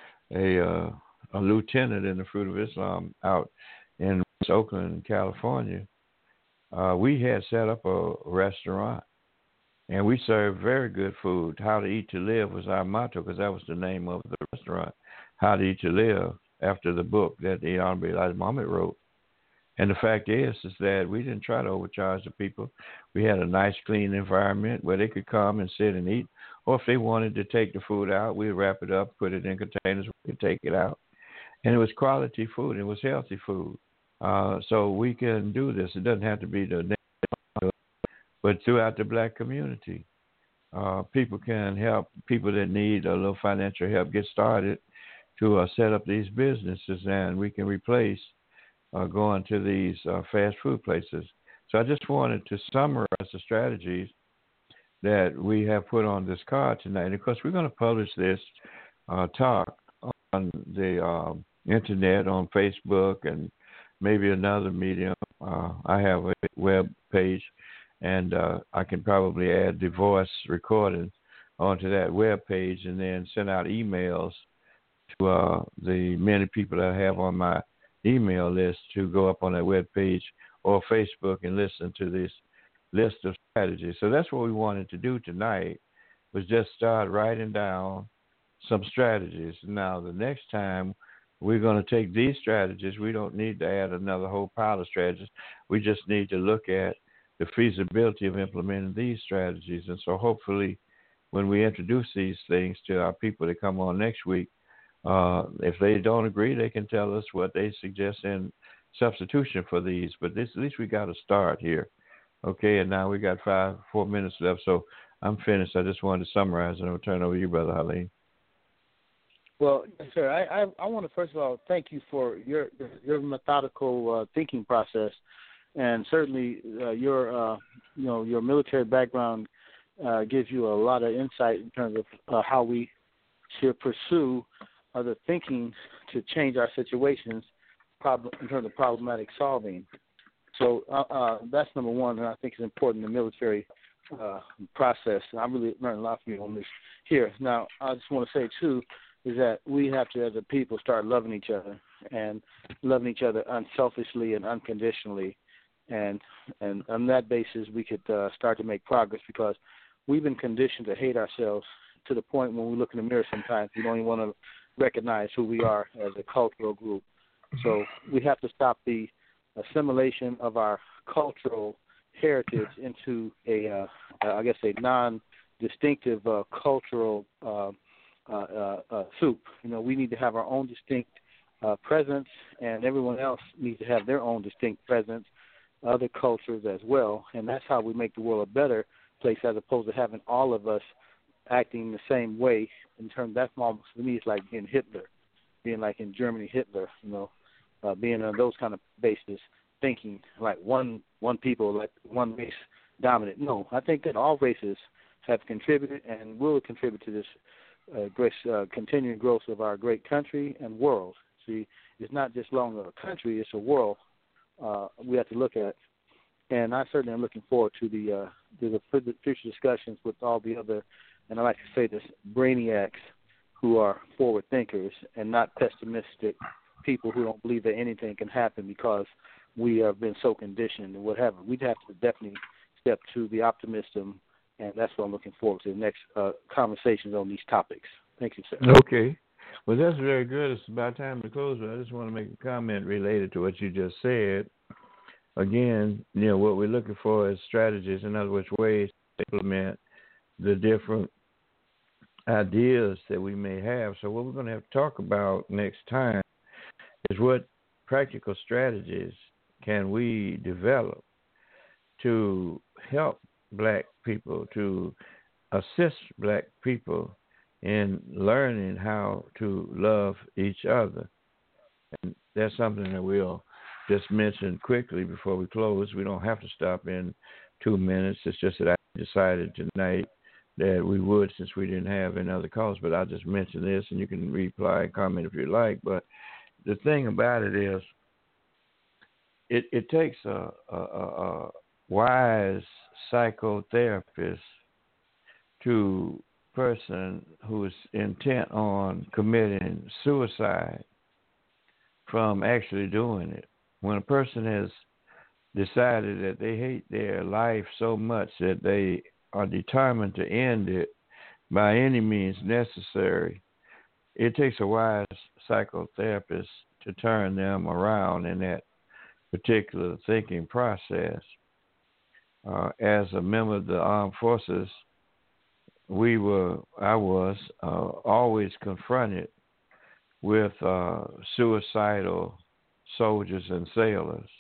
a lieutenant in the Fruit of Islam out in Oakland, California, we had set up a restaurant, and we served very good food. How to Eat to Live was our motto, because that was the name of the restaurant, How to Eat to Live, after the book that the Honorable Elijah Muhammad wrote. And the fact is that we didn't try to overcharge the people. We had a nice, clean environment where they could come and sit and eat. Or if they wanted to take the food out, we'd wrap it up, put it in containers, we could take it out. And it was quality food. It was healthy food. So we can do this. It doesn't have to be the nation, but throughout the black community. People can help people that need a little financial help get started to set up these businesses, and we can replace going to these fast food places. So I just wanted to summarize the strategies that we have put on this card tonight. And of course, we're going to publish this talk on the internet, on Facebook, and maybe another medium. I have a web page, and I can probably add the voice recording onto that web page and then send out emails to the many people that I have on my email list to go up on that web page or Facebook and listen to this list of strategies. So that's what we wanted to do tonight. was just start writing down some strategies. Now, the next time we're going to take these strategies, we don't need to add another whole pile of strategies. We just need to look at the feasibility of implementing these strategies. And so hopefully when we introduce these things to our people that come on next week, if they don't agree, they can tell us what they suggest in substitution for these. But at least we got to start here. Okay, and now we got 4 minutes left, so I'm finished. I just wanted to summarize, and I'll turn it over to you, Brother Halim. Well, yes, sir. I want to first of all thank you for your methodical thinking process, and certainly your military background gives you a lot of insight in terms of how we should pursue the thinking to change our situations in terms of problematic solving. So that's number one, and I think it's important in the military process. And I really learned a lot from you on this here. Now, I just want to say, too, is that we have to, as a people, start loving each other and loving each other unselfishly and unconditionally. And on that basis, we could start to make progress, because we've been conditioned to hate ourselves to the point when we look in the mirror sometimes we don't even want to recognize who we are as a cultural group. So we have to stop the assimilation of our cultural heritage into a non-distinctive cultural soup. We need to have our own distinct presence, and everyone else needs to have their own distinct presence, other cultures as well, and that's how we make the world a better place, as opposed to having all of us acting the same way. In terms, that's almost, for me, it's like being Hitler, being like in Germany, Hitler, being on those kind of bases, thinking like one people, like one race dominant. No, I think that all races have contributed and will contribute to this great continuing growth of our great country and world. See, it's not just longer a country; it's a world we have to look at. And I certainly am looking forward to the future discussions with all the other, and I like to say this, brainiacs who are forward thinkers and not pessimistic people who don't believe that anything can happen because we have been so conditioned and whatever. We'd have to definitely step to the optimism, and that's what I'm looking forward to, the next conversations on these topics. Thank you, sir. Okay. Well, that's very good. It's about time to close, but I just want to make a comment related to what you just said. Again, what we're looking for is strategies, in other words, ways to implement the different ideas that we may have. So what we're going to have to talk about next time is what practical strategies can we develop to help black people, to assist black people in learning how to love each other. And that's something that we'll just mention quickly before we close. We don't have to stop in 2 minutes. It's just that I decided tonight that we would, since we didn't have any other calls, but I'll just mention this, and you can reply and comment if you like. But the thing about it is, it takes a wise psychotherapist to person who is intent on committing suicide from actually doing it. When a person has decided that they hate their life so much that they are determined to end it by any means necessary, it takes a wise psychotherapist to turn them around in that particular thinking process. As a member of the armed forces, I was always confronted with suicidal soldiers and sailors.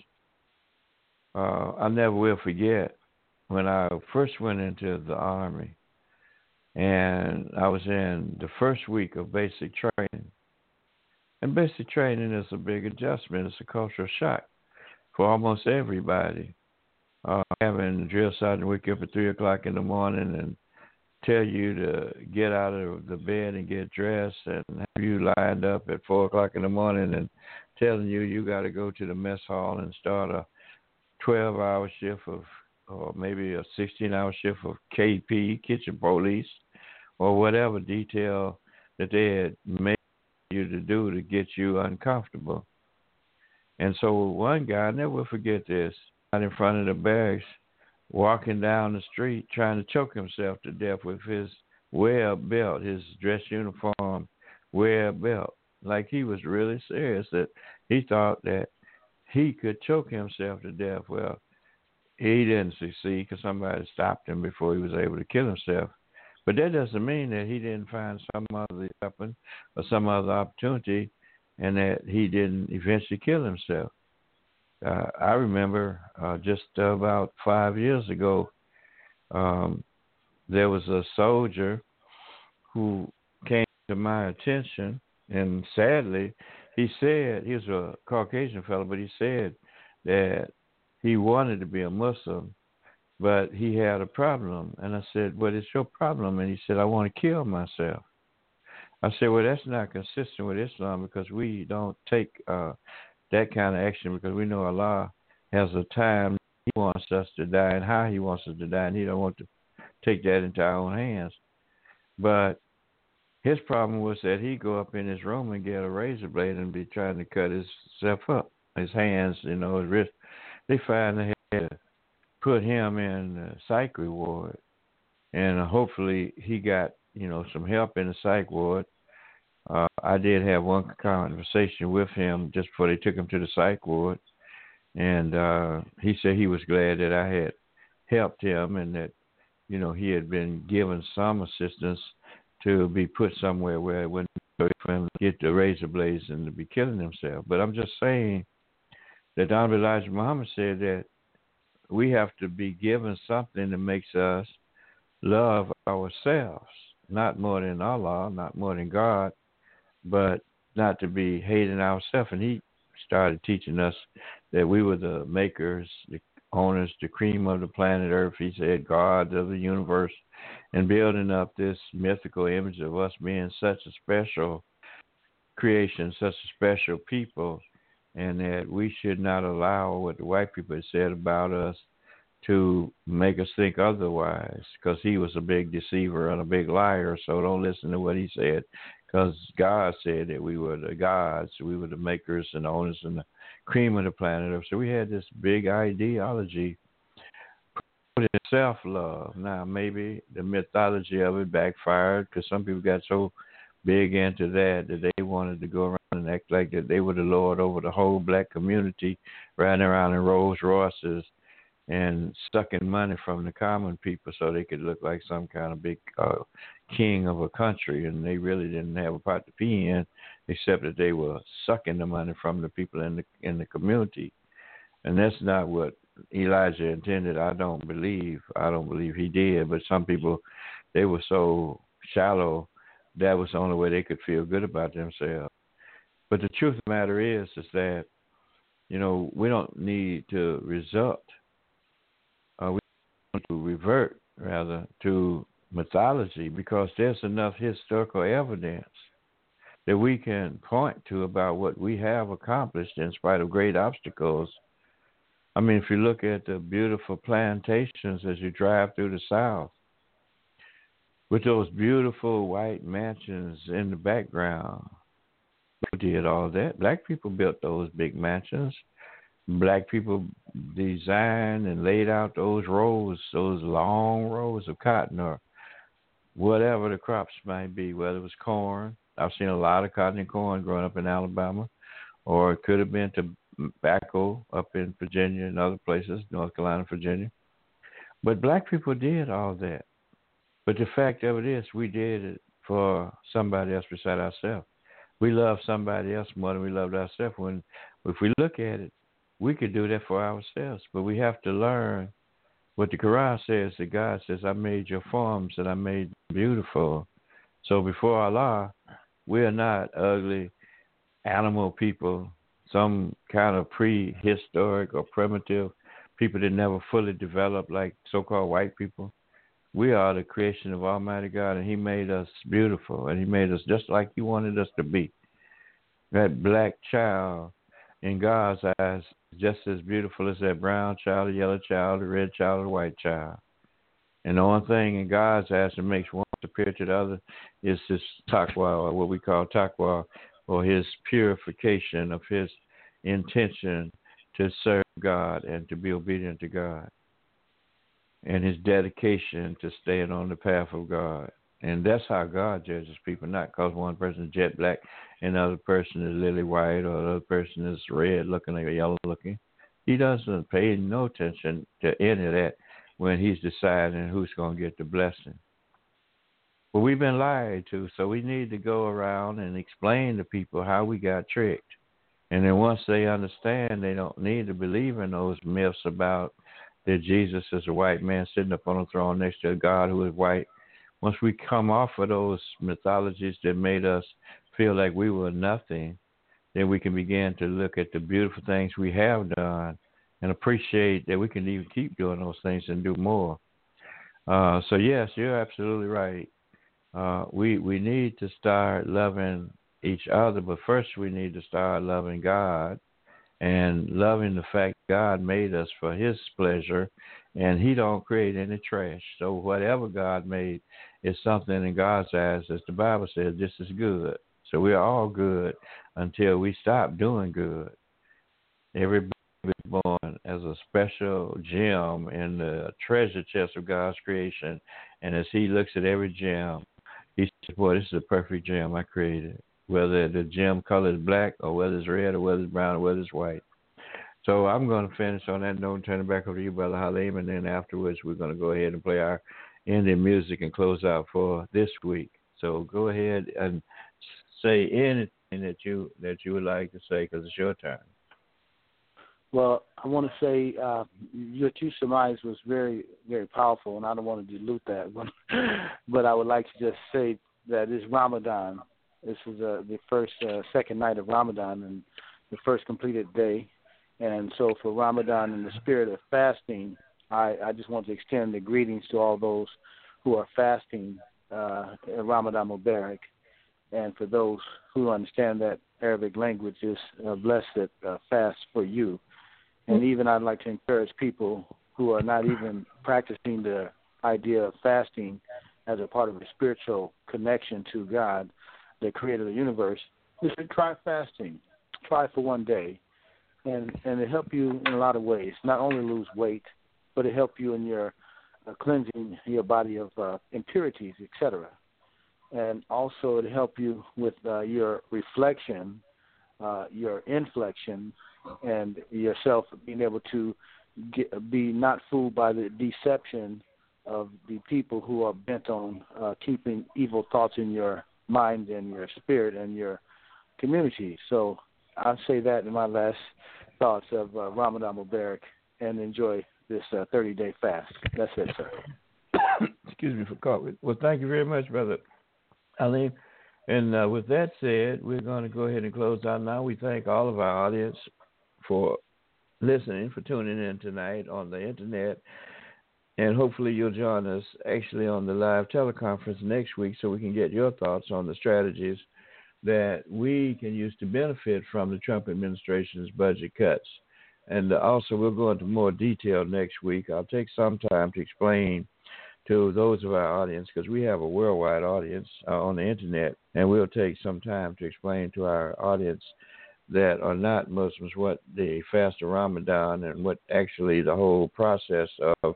I never will forget when I first went into the Army, and I was in the first week of basic training. And basic training is a big adjustment. It's a cultural shock for almost everybody. Having the drill sergeant wake you up at 3 o'clock in the morning and tell you to get out of the bed and get dressed, and have you lined up at 4 o'clock in the morning and telling you got to go to the mess hall and start a 12-hour shift or maybe a 16-hour shift of KP, kitchen police, or whatever detail that they had made you to do to get you uncomfortable. And so one guy, I never will forget this, out in front of the barracks, walking down the street trying to choke himself to death with his wear a belt, his dress uniform, wear a belt. Like he was really serious that he thought that he could choke himself to death. Well, he didn't succeed because somebody stopped him before he was able to kill himself. But that doesn't mean that he didn't find some other weapon or some other opportunity and that he didn't eventually kill himself. I remember just about 5 years ago, um, there was a soldier who came to my attention, and sadly, he said he was a Caucasian fellow, but he said that he wanted to be a Muslim, but he had a problem. And I said, "What is your problem?" And he said, "I want to kill myself." I said, "Well, that's not consistent with Islam because we don't take that kind of action because we know Allah has a time He wants us to die and how He wants us to die, and He don't want to take that into our own hands." But his problem was that he'd go up in his room and get a razor blade and be trying to cut himself up, his hands, his wrist. They finally had to put him in the psych ward, and hopefully he got some help in the psych ward. I did have one conversation with him just before they took him to the psych ward, and he said he was glad that I had helped him and that he had been given some assistance to be put somewhere where it wouldn't be for him to get the razor blades and to be killing himself. But I'm just saying that Honorable Elijah Muhammad said that we have to be given something that makes us love ourselves, not more than Allah, not more than God, but not to be hating ourselves. And he started teaching us that we were the makers, the owners, the cream of the planet Earth. He said, God of the universe, and building up this mythical image of us being such a special creation, such a special people, and that we should not allow what the white people had said about us to make us think otherwise, because he was a big deceiver and a big liar. So don't listen to what he said, because God said that we were the gods, we were the makers and the owners and the cream of the planet Earth. So we had this big ideology in self-love. Now, maybe the mythology of it backfired because some people got so big into that they wanted to go around and act like that they were the Lord over the whole black community, riding around in Rolls Royces and sucking money from the common people so they could look like some kind of big king of a country. And they really didn't have a part to be in, except that they were sucking the money from the people in the community. And that's not what Elijah intended. I don't believe he did. But some people, they were so shallow, that was the only way they could feel good about themselves. But the truth of the matter is that, we don't need to resort. We want to revert, rather, to mythology, because there's enough historical evidence that we can point to about what we have accomplished in spite of great obstacles. I mean, if you look at the beautiful plantations as you drive through the South, with those beautiful white mansions in the background, who did all that? Black people built those big mansions. Black people designed and laid out those rows, those long rows of cotton or whatever the crops might be, whether it was corn. I've seen a lot of cotton and corn growing up in Alabama, or it could have been tobacco up in Virginia and other places, North Carolina, Virginia. But black people did all that. But the fact of it is, we did it for somebody else beside ourselves. We love somebody else more than we loved ourselves. If we look at it, we could do that for ourselves. But we have to learn what the Quran says, that God says, I made your forms and I made them beautiful. So before Allah, we are not ugly animal people, some kind of prehistoric or primitive people that never fully developed like so-called white people. We are the creation of Almighty God, and He made us beautiful, and He made us just like He wanted us to be. That black child, in God's eyes, is just as beautiful as that brown child, the yellow child, the red child, or the white child. And the only thing in God's eyes that makes one superior to the other is His taqwa, or what we call taqwa, or His purification of His intention to serve God and to be obedient to God, and His dedication to staying on the path of God. And that's how God judges people, not because one person is jet black and the other person is lily white or the other person is red looking or yellow looking. He doesn't pay no attention to any of that when he's deciding who's going to get the blessing. But we've been lied to, so we need to go around and explain to people how we got tricked. And then once they understand, they don't need to believe in those myths about that Jesus is a white man sitting up on a throne next to a God who is white. Once we come off of those mythologies that made us feel like we were nothing, then we can begin to look at the beautiful things we have done and appreciate that we can even keep doing those things and do more. So yes, you're absolutely right. We need to start loving each other, but first we need to start loving God and loving the fact God made us for his pleasure, and he don't create any trash. So whatever God made is something in God's eyes, as the Bible says, this is good. So we're all good until we stop doing good. Everybody is born as a special gem in the treasure chest of God's creation, and as he looks at every gem, he says, boy, this is a perfect gem I created, whether the gem color is black or whether it's red or whether it's brown or whether it's white. So I'm going to finish on that note and turn it back over to you, Brother Halim, and then afterwards we're going to go ahead and play our ending music and close out for this week. So go ahead and say anything that you would like to say, because it's your turn. Well, I want to say what you surmised was very, very powerful, and I don't want to dilute that. But I would like to just say that it's Ramadan. This is the second night of Ramadan and the first completed day. And so for Ramadan in the spirit of fasting, I just want to extend the greetings to all those who are fasting, Ramadan Mubarak. And for those who understand that Arabic language, is blessed fast for you. And even I'd like to encourage people who are not even practicing the idea of fasting as a part of a spiritual connection to God, the creator of the universe, is to try fasting. Try for one day. And it help you in a lot of ways. Not only lose weight, but it help you in your cleansing your body of impurities, etc. And also it help you with your reflection, your inflection, and yourself being able to be not fooled by the deception of the people who are bent on keeping evil thoughts in your mind and your spirit and your community. So I'll say that in my last thoughts of Ramadan Mubarak, and enjoy this 30-day fast. That's it, sir. Excuse me for coughing. Well, thank you very much, Brother Halim. And with that said, we're going to go ahead and close out now. We thank all of our audience for listening, for tuning in tonight on the internet. And hopefully you'll join us actually on the live teleconference next week so we can get your thoughts on the strategies that we can use to benefit from the Trump administration's budget cuts. And also we'll go into more detail next week. I'll take some time to explain to those of our audience, because we have a worldwide audience on the internet, and we'll take some time to explain to our audience that are not Muslims what the fast of Ramadan and what actually the whole process of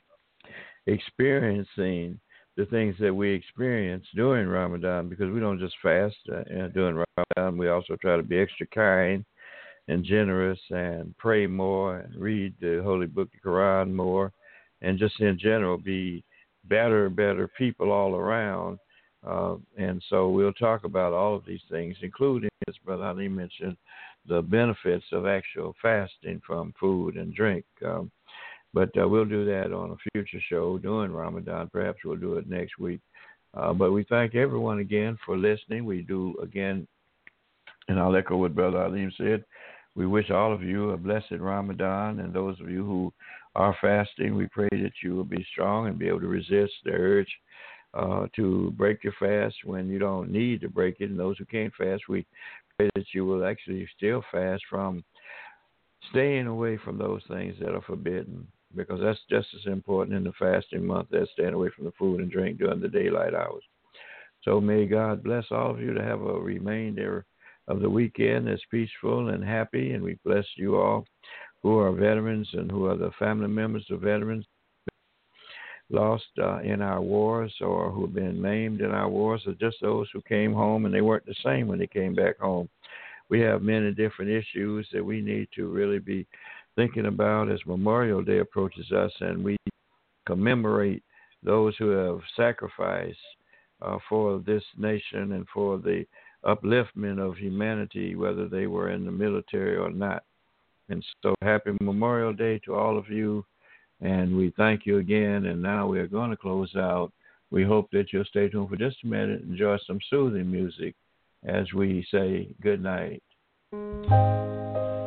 experiencing the things that we experience during Ramadan, because we don't just fast during Ramadan. We also try to be extra kind and generous and pray more and read the Holy Book, the Quran, more, and just in general be better people all around. And so we'll talk about all of these things, including, as Brother Ali mentioned, the benefits of actual fasting from food and drink. But we'll do that on a future show during Ramadan. Perhaps we'll do it next week. But we thank everyone again for listening. We do, again, and I'll echo what Brother Alim said, we wish all of you a blessed Ramadan. And those of you who are fasting, we pray that you will be strong and be able to resist the urge to break your fast when you don't need to break it. And those who can't fast, we pray that you will actually still fast from staying away from those things that are forbidden, because that's just as important in the fasting month as staying away from the food and drink during the daylight hours. So may God bless all of you to have a remainder of the weekend that's peaceful and happy, and we bless you all who are veterans and who are the family members of veterans. lost in our wars or who have been maimed in our wars, or just those who came home and they weren't the same when they came back home. We have many different issues that we need to really be thinking about as Memorial Day approaches us, and we commemorate those who have sacrificed for this nation and for the upliftment of humanity, whether they were in the military or not. And so happy Memorial Day to all of you, and we thank you again. And now we're going to close out. We hope that you'll stay tuned for just a minute and enjoy some soothing music as we say good night.